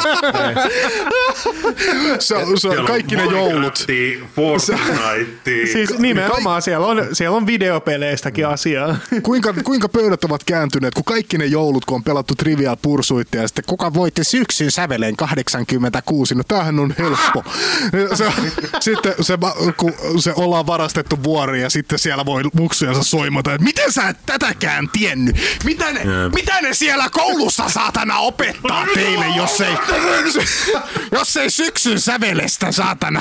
se, on, se on kaikki ne joulut. Fortnite. Siis nimenomaan siellä on, siellä on videopeleistäkin asiaa. Kuinka, kuinka pöydät ovat kääntyneet, kun kaikki ne joulut, kun on pelattu Trivial Pursuitia, ja sitten kuka voitti syksyn säveleen kahdeksankymmentäkuusi, no tämähän on helppo. Se, sitten se, kun se ollaan varastettu vuori, ja sitten siellä voi muksujansa soimata, että miten sä et tätäkään tiennyt? Mitä ne, mitä ne siellä koulussa saatana opettaa teille, jos ei, jos ei syksyn sävelestä saatana?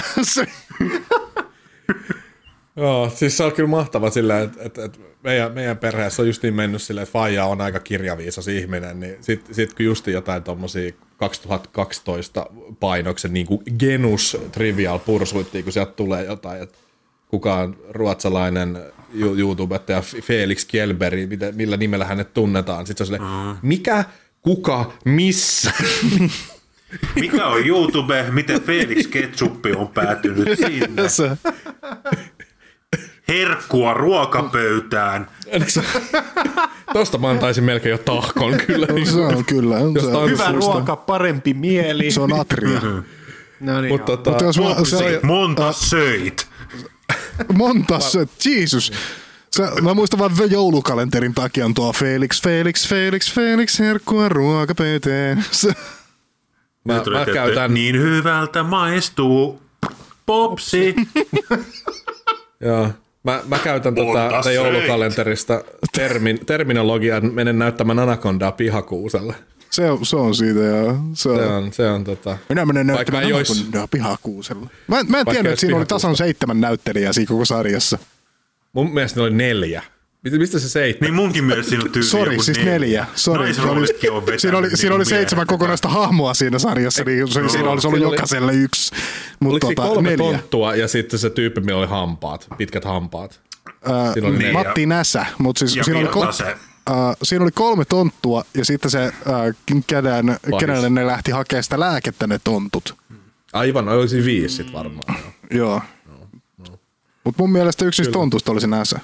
Joo, siis se on kyllä mahtava silleen, että, että, että meidän, meidän perheessä on just niin mennyt silleen, että faija on aika kirjaviisas ihminen, niin sitten sit kun just jotain tommosia kaksituhattakaksitoista painoksen niin kuin genus Trivial Pursuittia, kun sieltä tulee jotain, että kukaan ruotsalainen YouTubettaja Felix Kjellberg, millä nimellä hänet tunnetaan. Sitten se on silleen, mm. mikä, kuka, missä? Mikä on YouTube, miten Felix Ketsuppi on päätynyt sinne? Herkkua ruokapöytään. Tosta mä antaisin melkein jo tahkon kyllä. Se on kyllä. Se on hyvä ruoka, parempi mieli. Se on atria. No niin, Mutta tota, monta söit. Monta söit, Jeesus. Mä muistan vaan joulukalenterin takia on tuo Felix, Felix, Felix, Felix, herkkua ruokapöyteen. Mä, mä käytän... Niin hyvältä maistuu popsi. Joo. Mä, mä käytän tota joulukalenterista termin, terminologiaa, että menen näyttämään anakondaa pihakuuselle. Se on, se on siitä, joo. Se on, se on, se on tota... Minä menen näyttämään anakondaa jois... pihakuuselle. Mä, mä en tiedä, että siinä oli tasan seitsemän näyttelijää siinä koko sarjassa. Mun mielestä oli neljä. Mistä se seitsemän? Niin munkin mielestä siinä on tyyli Sori, siis neljä. neljä. Sori. Siinä oli, siinä oli, siinä oli seitsemän kokonaista hahmoa siinä sarjassa, niin no, siinä olisi ollut jokaiselle yksi. Oliko tota, kolme neljä. Tonttua ja sitten se tyyppi, millä oli hampaat, pitkät hampaat? Äh, oli Matti Näsä, mutta siis siinä oli, kol- äh, siinä oli kolme tonttua ja sitten se, äh, kenen, kenelle ne lähti hakemaan sitä lääkettä ne tontut. Aivan, olisi viisi sitten varmaan. Joo. No, no. Mutta mun mielestä yksi niistä tontusta oli se Näsä.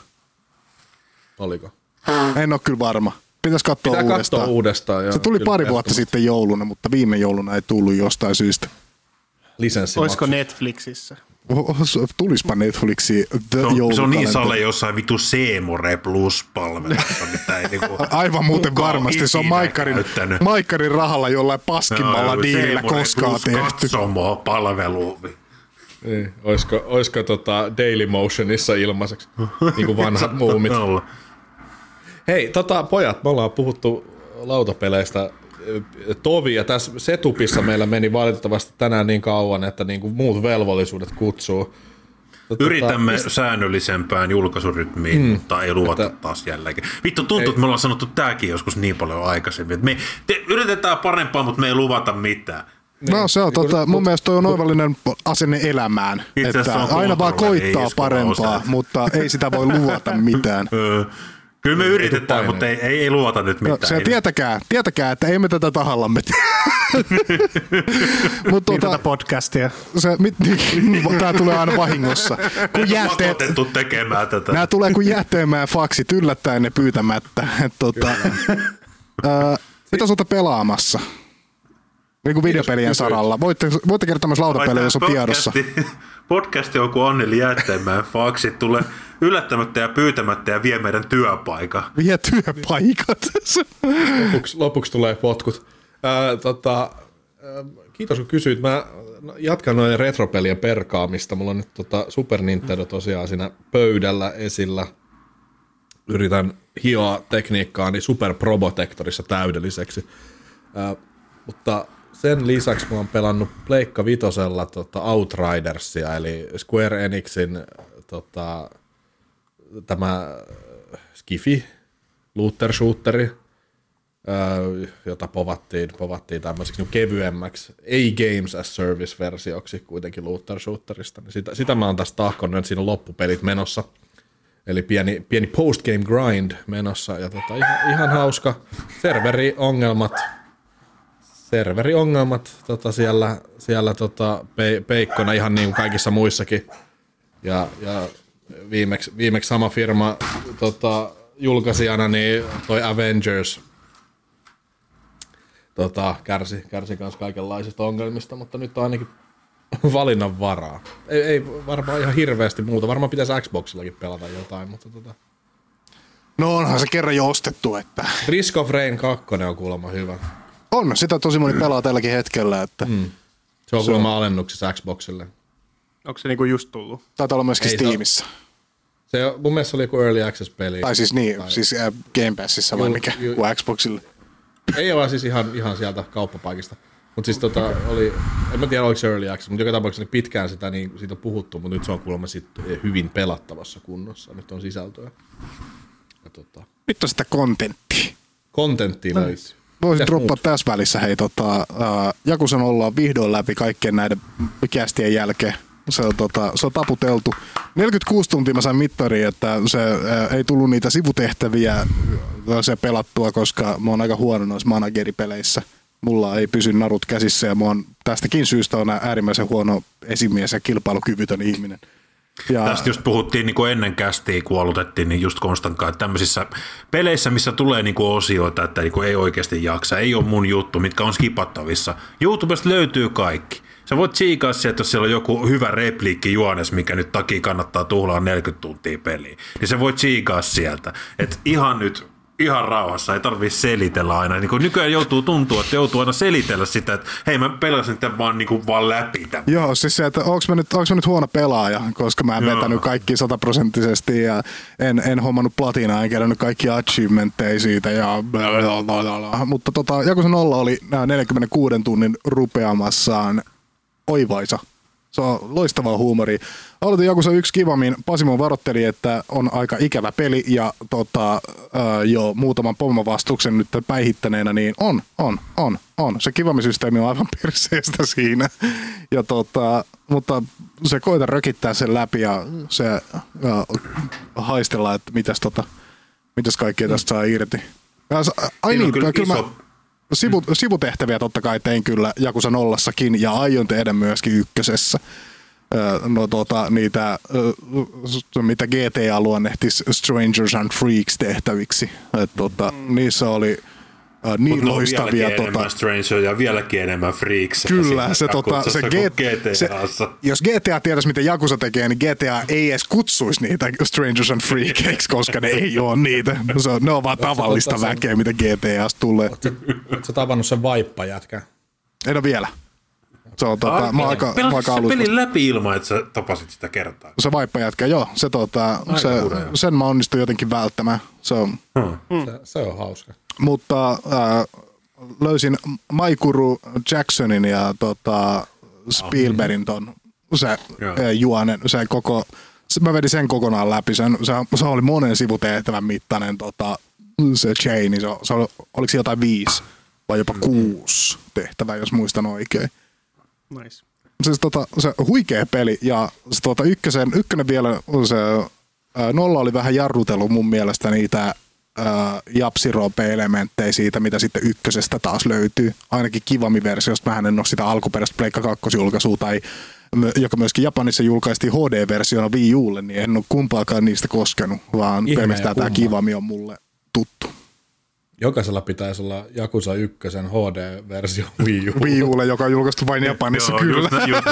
Oliko? En ole kyllä varma. Pitäisi katsoa Pitää uudestaan. katsoa uudestaan. Joo, se tuli pari vuotta sitten jouluna, mutta viime jouluna ei tullut jostain syystä. Lisenssimaksu. Olisiko Netflixissä? Tulispa Netflixiin The Joulukalenteri. Se on niin sale jossain vitu Seemore Plus-palvelussa. Niinku aivan muuten varmasti. Se on Maikkarin, Maikkarin rahalla jollain paskimmalla no, diilillä koskaan tehty. Katsomo-palvelu. Niin. Olisiko, olisiko tota Daily Motionissa ilmaiseksi, niin kuin vanhat muumit. Hei, tota, pojat, me ollaan puhuttu lautapeleistä tovi, ja tässä setupissa meillä meni valitettavasti tänään niin kauan, että niin kuin muut velvollisuudet kutsuu. Tota, Yritämme mistä... säännöllisempään julkaisurytmiin, mm, mutta ei luota että... taas jälleen. Vittu, tuntuu, ei... että me ollaan sanottu tämäkin joskus niin paljon aikaisemmin. Me te, yritetään parempaa, mutta me ei luvata mitään. No se on, tota, mun mielestä toi on oivallinen asenne elämään, että aina vaan koittaa parempaa, mutta ei sitä voi luvata mitään. Kyllä me yritetään, mutta ei, ei, ei luota nyt mitään. No, se tietäkää, tietäkää, että emme tätä tahallamme Mut niin tota podcastia. Se, mit, niin, tää tulee aina vahingossa. Kun jäätte, tekemään tätä. Nää tulee kuin Jäätteenmäen faksit yllättäen ne pyytämättä. Et, tota, ää, mitä sä ootte pelaamassa? Niin kuin videopelien saralla. Voitte, voitte kertoa myös lautapelejä, jos on tiedossa. Podcasti on kuin Anneli Jäätteenmäen faksit. Tulee yllättämättä ja pyytämättä ja vie meidän työpaikan. Vie työpaikat. lopuksi, lopuksi tulee potkut. Ää, tota, ää, kiitos kun kysyit. Mä jatkan noiden retropelien perkaamista. Mulla on nyt tota Super Nintendo tosiaan siinä pöydällä esillä. Yritän hioa tekniikkaani Super Probotectorissa täydelliseksi. Ää, mutta sen lisäksi mä oon pelannut Pleikka Vitosella tota Outridersia, eli Square Enixin tota, tämä Skifi, looter shooteri. jota povattiin, povattiin tämmöiseksi kevyemmäksi, ei Games as Service-versioksi kuitenkin looter shooterista. Niin sitä, sitä mä oon tässä tahkonnut, että siinä on loppupelit menossa. Eli pieni, pieni post-game grind menossa, ja tota, ihan, ihan hauska. Serveriongelmat, serveriongelmat tota, siellä, siellä tota, pe, peikkona ihan niin kuin kaikissa muissakin. Ja, ja viimeksi, viimeksi sama firma tota, julkaisijana, niin toi Avengers tota, kärsi, kärsi kanssa kaikenlaisista ongelmista, mutta nyt on ainakin valinnan varaa. Ei, ei varmaan ihan hirveästi muuta. Varmaan pitäisi Xboxillakin pelata jotain, mutta tota... No onhan se kerran jo ostettu, että... Risk of Rain kaksi on kuulemma hyvä. On, sitä tosi moni pelaa tälläkin hetkellä, että... Mm. Se on kuulemma alennuksessa Xboxille. Onko se niinku just tullut? Taitaa olla myöskin ei, Steamissa. Se, se mun mielestä oli joku Early Access-peli. Tai siis niin, tai... siis äh, Game Passissa vai mikä, ju... kuin Xboxille. Ei ole siis ihan, ihan sieltä kauppapaikista. Mutta siis tota oli, en mä tiedä oliko se Early Access, mutta joka tapauksessa pitkään sitä, niin siitä on puhuttu, mutta nyt se on kuulemma sit hyvin pelattavassa kunnossa. Nyt on sisältöä. Ja tota... Nyt on sitä kontenttia. Kontenttia löytyy. Voisin droppaa tässä välissä, hei, tota, äh, Jakusan ollaan vihdoin läpi kaikkien näiden kästien jälkeen. Se on, tota, se on taputeltu. neljäkymmentäkuusi tuntia mä sain mittariin, että se äh, ei tullut niitä sivutehtäviä se pelattua, koska mä oon aika huono noissa manageripeleissä. Mulla ei pysy narut käsissä ja mä oon tästäkin syystä on äärimmäisen huono esimies ja kilpailukyvytön ihminen. Ja... Tästä just puhuttiin niin kuin ennen kästiä, kun aloitettiin, niin just Konstankaan, että tämmöisissä peleissä, missä tulee niin kuin osioita, että niin kuin ei oikeasti jaksa, ei ole mun juttu, mitkä on skipattavissa. YouTubesta löytyy kaikki. Sä voit tsiikaa sieltä, jos siellä on joku hyvä repliikki juones, mikä nyt takia kannattaa tuhlaa neljäkymmentä tuntia peliä, niin sä voit tsiikaa sieltä. Että ihan nyt... Ihan rauhassa, ei tarvitse selitellä aina. Niin kuin nykyään joutuu tuntua, että joutuu aina selitellä sitä, että hei mä pelasin tämän vaan, niin kuin vaan läpi tämän. Joo, siis se, että onko mä, nyt, onko mä nyt huono pelaaja, koska mä en Joo. vetänyt kaikki sataprosenttisesti ja en, en hommannut platinaa, en kerännyt kaikki achievementteja siitä. Ja blablabla. Mutta tota, Jakusa nolla oli neljänkymmenenkuuden tunnin rupeamassaan oivaisa. Se on loistavaa huumoria. Aloitin Jakusa yksi kivammin. Pasimo varoitteli, että on aika ikävä peli ja tota, ää, jo muutaman pommavastuksen nyt päihittäneenä, niin on, on, on, on. Se kivamisysteemi on aivan perseestä siinä. Ja tota, mutta se koita rökittää sen läpi ja se ää, haistellaan, että mitäs, tota, mitäs kaikkea tästä saa irti. Ja, ai niin, kyllä, kyllä mä... Sivu, sivutehtäviä totta kai tein kyllä Jakusa nollassakin ja aion tehdä myöskin ykkösessä. No tota, niitä, mitä G T A luonnehtisi Strangers and Freaks tehtäviksi. Et, tota, mm. Niissä oli äh, niin Mut loistavia. Vieläkin tota, enemmän Stranger ja vieläkin enemmän Freaks. Kyllä, se, tota, se, G- se jos G T A tietäisi, miten Jakusa tekee, niin G T A ei edes kutsuisi niitä Strangers and Freaks, koska ne ei ole niitä. Se on, ne on vaan tavallista väkeä, mitä G T A:sta tulee. Oletko tavannut sen vaippajätkän? En ole vielä. Se on tota, Ai, mä aika, Pelasit se pelin läpi ilman, että sä tapasit sitä kertaa? Se vaippajätkä, joo. Se, tota, se, sen mä onnistuin jotenkin välttämään. Se on, hmm. se, se on hauska. Mutta äh, löysin Maikuru Jacksonin ja tota, Spielbergin ton se äh, juonen, se koko, se, mä vedin sen kokonaan läpi. Sen, se, se oli monen sivutehtävän mittainen tota, se chaini. Se, se oli, oliko se jotain viisi vai jopa kuusi tehtävää, jos muistan oikein. Nice. Siis tota, se huikea peli ja se tota, ykkösen, ykkönen vielä, se ää, nolla oli vähän jarrutellut mun mielestä niitä japsirope-elementtejä siitä, mitä sitten ykkösestä taas löytyy. Ainakin Kivami-versiosta, vähän en ole sitä alkuperäistä Pleikka kakkosjulkaisua tai joka myöskin Japanissa julkaistiin H D-versiona Wii Ulle, niin en ole kumpaakaan niistä koskenut, vaan pelkästään tämä Kivami on mulle tuttu. Jokaisella pitäisi olla Jakusa ykkösen H D-versio Wii Ulle. Wii Ulle, joka on julkaistu vain Japanissa, joo, kyllä. Just, just.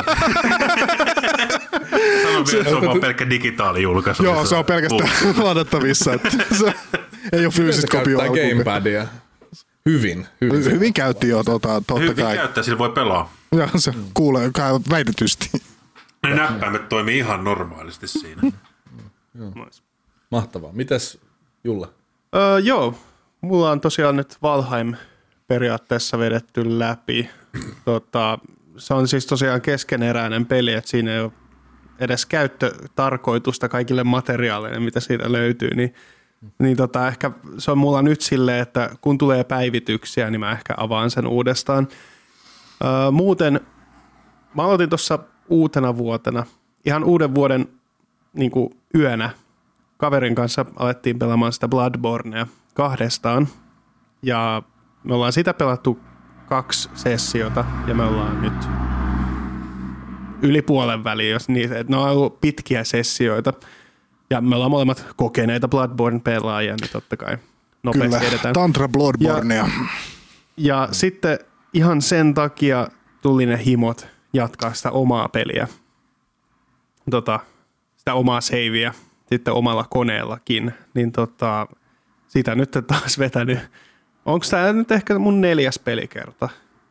Sano vielä, se on vaan pelkkä digitaalijulkaisu. Joo, se on pelkästään ladattavissa. Se ei ole fyysistä kopioa. Se käyttää gamepadia. Hyvin. Hyvin, hyvin käytti jo, tota, totta hyvin kai. Hyvin käyttää, sillä voi pelaa. Ja se mm. kuulee väitetysti. Ne näppäimet toimii ihan normaalisti siinä. Joo. Mahtavaa. Mites Julle? Öö, joo. Mulla on tosiaan nyt Valheim periaatteessa vedetty läpi. Tota, se on siis tosiaan keskeneräinen peli, että siinä ei ole edes käyttötarkoitusta kaikille materiaaleille, mitä siitä löytyy. Niin Niin tota, ehkä se on mulla nyt silleen, että kun tulee päivityksiä, niin mä ehkä avaan sen uudestaan. Öö, muuten mä aloitin tuossa uutena vuotena, ihan uuden vuoden niin kuin yönä, kaverin kanssa alettiin pelaamaan sitä Bloodbornea kahdestaan. Ja me ollaan sitä pelattu kaksi sessiota ja me ollaan nyt yli puolen väliin, jos niitä, että ne on ollut pitkiä sessioita. Ja me ollaan molemmat kokeneita Bloodborne-pelaajia, niin totta kai nopeasti Kyllä, edetään. Tantra Bloodbornea. Ja, ja sitten ihan sen takia tuli ne himot jatkaa sitä omaa peliä, tota, sitä omaa seiviä, sitten omalla koneellakin. Niin tota, sitä nyt taas vetänyt. Onko tämä nyt ehkä mun neljäs pelikerta?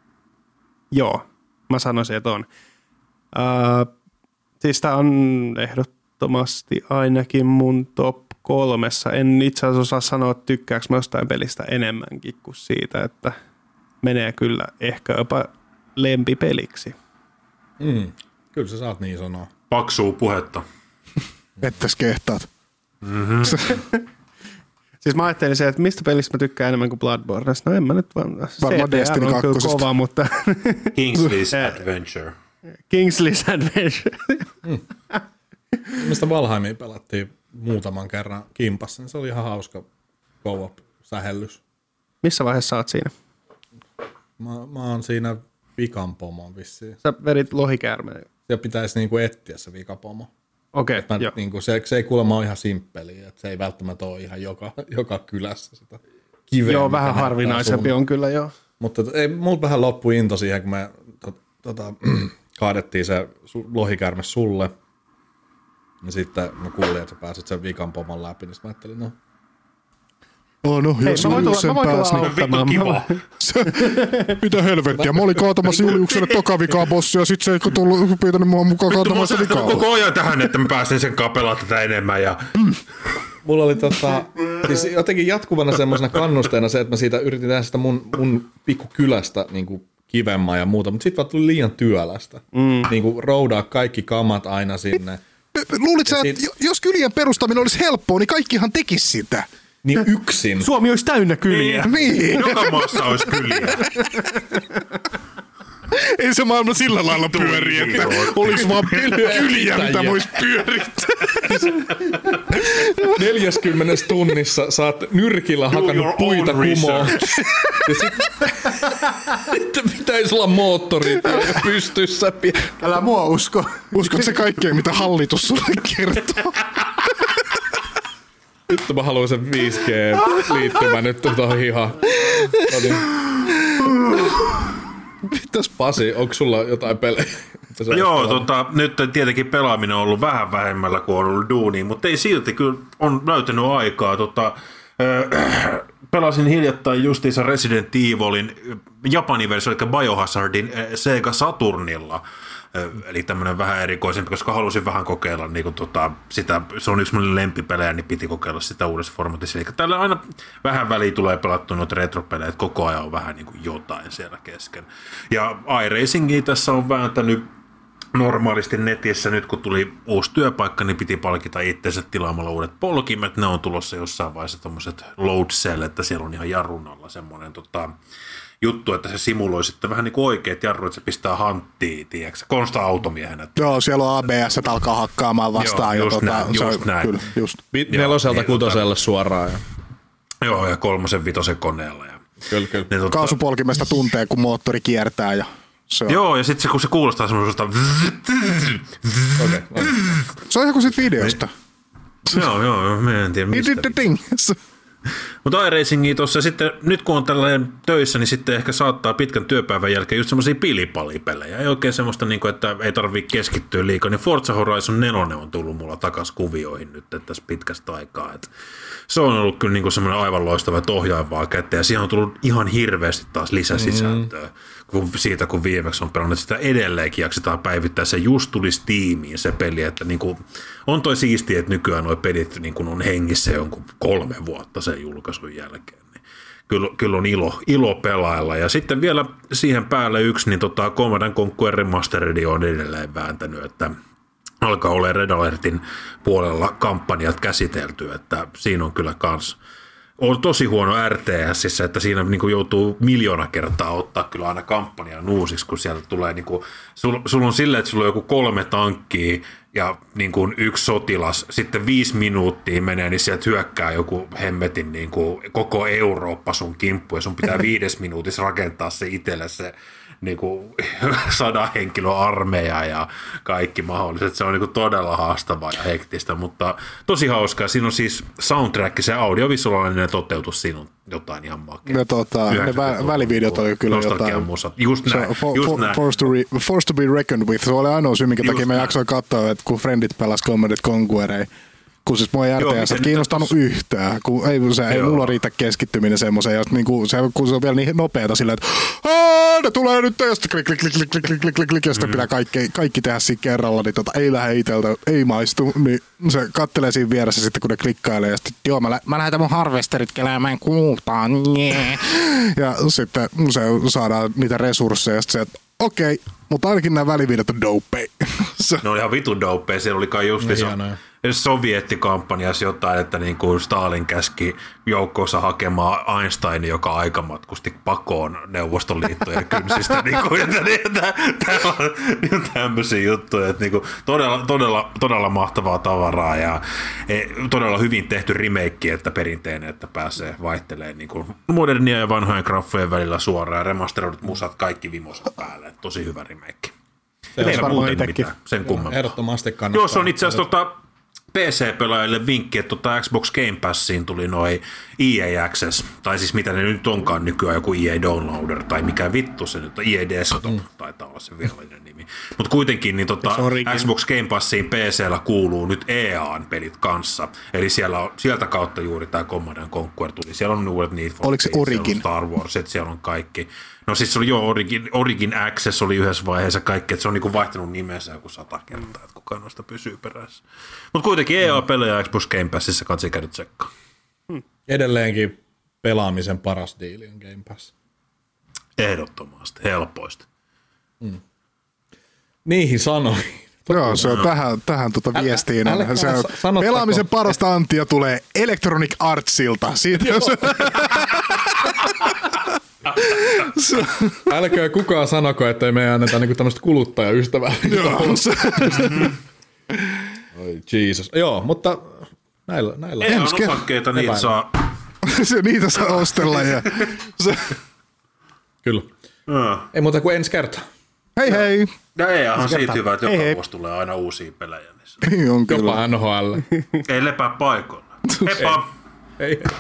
Joo, mä sanoisin, että on. Uh, siis tää on ehdottomasti ainakin mun top kolmessa. En itse asiassa osaa sanoa, että tykkääkö mä jostain pelistä enemmänkin kuin siitä, että menee kyllä ehkä jopa lempipeliksi. Mm, kyllä sä saat niin sanoa. Paksuu puhetta. Ettäs kehtaat. Mm-hmm. Siis mä ajattelin se, että mistä pelistä mä tykkään enemmän kuin Bloodborneista. No en mä nyt vaan. Varmaan Destiny on kyllä kakkosesta. kova, mutta Kingsley's Adventure. Kingsley's Adventure. Mm. Mistä Valheimia pelattiin muutaman kerran kimpassa, niin se oli ihan hauska co-op-sähellys. Missä vaiheessa sä oot siinä? Mä, mä oon siinä vikan pomon vissiin. Sä verit lohikäärmeen. Ja pitäisi niinku etsiä se vikapomo. Okei, okay, joo. Niinku se, se ei kuulemma ole ihan simppeliä, että se ei välttämättä ole ihan joka, joka kylässä sitä kiveä. Joo, vähän harvinaisempi on kyllä, joo. Mutta ei, mulla vähän loppui into siihen, kun me to, tota, kaadettiin se lohikäärme sulle. Ja sitten mä kuulin, että sä pääsit sen vikan pomon läpi, niin mä ajattelin, no. Oh, no, Hei, jos mä voin tulla, sen mä voin pääsi, tulla niin auttamaan. kiva. mitä helvettiä? Mä olin kaatamassa Juliukselle toka vikaa bossia, ja sit se ei tullut pyytänyt mua mukaan kaatamaan sitä vikaa. Koko ajan tähän, että mä pääsen sen kapelaa tätä enemmän. Ja... Mulla oli tota, siis jotenkin jatkuvana semmoisena kannusteena se, että mä siitä yritin tehdä sitä mun, mun pikkukylästä niin kuin kivemmaa ja muuta, mutta sitten vaan tuli liian työlästä. Mm. Niin kuin roudaa kaikki kamat aina sinne. Luulit sä, Ja että sit- jos kylien perustaminen olisi helppoa, niin kaikkihan tekis sitä. Niin yksin. Suomi olisi täynnä kyliä. Niin. Joka maassa olisi kyliä. Ei se maailma sillä lailla pyöri, että olisi vaan kyliä, mitä voisi pyörittää. neljäkymmentä tunnissa sä oot nyrkillä your hakannut own puita kumoon. research. Ja sitten sit pitäisi olla moottorit pystyssä. Älä mua usko. Uskot sä kaikkea, mitä hallitus sulle kertoo? Nyt mä haluan sen viisi G-liittymä nyt tuohon hihaan. No niin. Mitäs Pasi, onko sulla jotain pelejä? Joo, tota, nyt tietenkin pelaaminen on ollut vähän vähemmällä kuin on ollut duunia, mutta ei silti, kyllä on löytänyt aikaa. Tota, äh, pelasin hiljattain justiinsa Resident Evilin Japanin versio, eli Biohazardin äh, Sega Saturnilla. Äh, eli tämmöinen vähän erikoisempi, koska halusin vähän kokeilla niin kuin, tota, sitä, se on yksi mun lempipelejä, niin piti kokeilla sitä uudessa formatissa. Eli täällä aina vähän väliin tulee pelattua noita retropelejä, että koko ajan on vähän niin kuin jotain siellä kesken. Ja iRacingia tässä on vääntänyt normaalisti netissä. Nyt kun tuli uusi työpaikka, niin piti palkita itsensä tilaamalla uudet polkimet. Ne on tulossa jossain vaiheessa tommoset load cell, että siellä on ihan jarrun alla semmoinen tota, juttu, että se simuloi sitten vähän niin kuin oikeat jarrut, että se pistää hanttiin, tiedätkö, konsta automiehenä. Joo, siellä on A B S, että alkaa hakkaamaan vastaan. Joo, ja just tota, näin, se on- just näin. Kyllä, just. Neloselta niin, kutoselle suoraan. Ja. Joo, ja kolmosen vitosen koneella. Ja, Kyllä, kyllä. niin, tota, Kaasupolkimesta tuntee, kun moottori kiertää. Ja se, on. joo, ja sitten se, kun se kuulostaa semmoisesta... Okei, no. se on ihan kuin siitä videosta. joo, joo, joo, mä en tiedä mistä. Ding. Mutta iRacingia tuossa sitten, nyt kun on tällainen töissä, niin sitten ehkä saattaa pitkän työpäivän jälkeen just semmoisia pilipalipelejä. Ei oikein semmoista, niin kuin, että ei tarvitse keskittyä liikaa. Niin Forza Horizon neljä on tullut mulla takas kuvioihin nyt tässä pitkästä aikaa. Et se on ollut kyllä niin kuin semmoinen aivan loistava, että ohjaavaa kättä. Ja siihen on tullut ihan hirveästi taas lisäsisältöä. Mm. Kun siitä, kun viimeksi on pelannut sitä edelleenkin jaksetaan päivittää. Se just tuli Steamiin se peli, että niin kuin, on toi siistiä, että nykyään nuo pelit niin kuin on hengissä jonkun kolme vuotta sen julkaisun jälkeen. Niin kyllä, kyllä on ilo, ilo pelailla. Ja sitten vielä siihen päälle yksi, niin tota Command and Conquer Remastered on edelleen vääntänyt, että alkaa olla Red Alertin puolella kampanjat käsitelty, että siinä on kyllä kans on tosi huono R T S:issä, että siinä niin kuin joutuu miljoona kertaa ottaa kyllä aina kampanjan uusiksi, kun sieltä tulee, niin kuin, sulla sul on silleen, että sulla on joku kolme tankkia ja niin kuin yksi sotilas, sitten viisi minuuttia menee, niin sieltä hyökkää joku hemmetin niin kuin koko Eurooppa sun kimppu, ja sun pitää viides minuutissa rakentaa se itselle se niin kuin sadan henkilön armeija ja kaikki mahdolliset. Se on niin kuin todella haastavaa ja hektistä, mutta tosi hauskaa. Siinä on siis soundtrack, se audiovisuaalinen toteutus, siinä on jotain ihan makea. Ne, tota, ne vä- välivideot oli kyllä jotain. Musat. Just näin. For, just for, näin. Forced, to re, forced to be reckoned with. Se oli ainoa syy, minkä just takia mä jaksoin katsoa, että kun Friendit pelasi Command and Conquer, kun siis mua ei R T S kiinnostanut yhtään, kun ei, se, ei mulla riitä keskittyminen semmoiseen, ja niin kuin, se, kun se on vielä niin nopeata silleen, että ne tulee nyt, ja sitten klik, klik, klik, klik, klik, klik, klik, klik, ja sitten mm. pitää kaikki, kaikki tehdä siinä kerralla, niin tota, ei lähde itseltä, ei maistu, niin se kattelee siinä vieressä sitten, kun ne klikkailee, ja sitten, joo, mä, lä- mä lähetän mun harvesterit kelämään kultaan, yeah. Ja sitten se saadaan niitä resursseja, ja sitten se, että okei, okay, mutta ainakin nämä välivideot on dopey. No ihan vitun dopey, siellä oli kai just sovjettikampanjassa jotain, että niin kuin Stalin käski joukkoonsa hakemaan Einstein, joka aikamatkusti pakoon Neuvostoliittojen kynsistä. niin kuin, että, että, täällä on niin tämmöisiä juttuja, että niin kuin, todella, todella, todella mahtavaa tavaraa ja e, todella hyvin tehty remake, että perinteinen, että pääsee vaihtelemaan niin kuin modernia ja vanhojen graffojen välillä suoraan ja remasteroidut musat kaikki vimoset päälle. Tosi hyvä remake. Se on muuten mitään. Sen kummempaa. Ehdottomasti kannattaa. Joo, se on itse asiassa tota, P C-pelaajille vinkki, että tota Xbox Game Passiin tuli noi E A Access, tai siis mitä ne nyt onkaan nykyään, joku E A Downloader, tai mikä vittu se nyt on, E A Desktop, mm. taitaa olla se virallinen nimi. Mutta kuitenkin niin tota, Xbox Game Passiin P C:llä kuuluu nyt E A:n pelit kanssa, eli siellä on, sieltä kautta juuri tämä Command and Conquer tuli. Siellä on uudet Need for Oliko se Origin? Star Wars, että siellä on kaikki. No siis se oli jo Origin, Origin Access oli yhdessä vaiheessa kaikki, että se on niinku vaihtanut nimensä joku sata kertaa, että kukaan noista pysyy perässä. Mutta kuitenkin E A-pelejä Xbox Game Passissa katsi käydä tsekkaan. Hmm. Edelleenkin pelaamisen paras diili on Game Pass. Ehdottomasti, helpoista. Hmm. Niihin sanoin. Joo, se on tähän, tähän tuota viestiin. Älä, älä, se on pelaamisen parasta antia tulee Electronic Artsilta. Siitä älkää kukaan sanoko, että ei meidän anneta niinku tämmöistä kuluttajaystävää. Oi Jesus. Joo, mutta näillä, näillä. Ei on osakkeita, niitä saa. se, niitä saa ostella. Ja se. Kyllä. No. Ei muuta kuin ensi kertaa. Hei hei. Ja ei on siitä hyvä, että joka vuosi tulee aina uusia pelejä. Niin on kyllä. Jopa N H L. Ei lepää paikoilla. Heippa! Hei hei.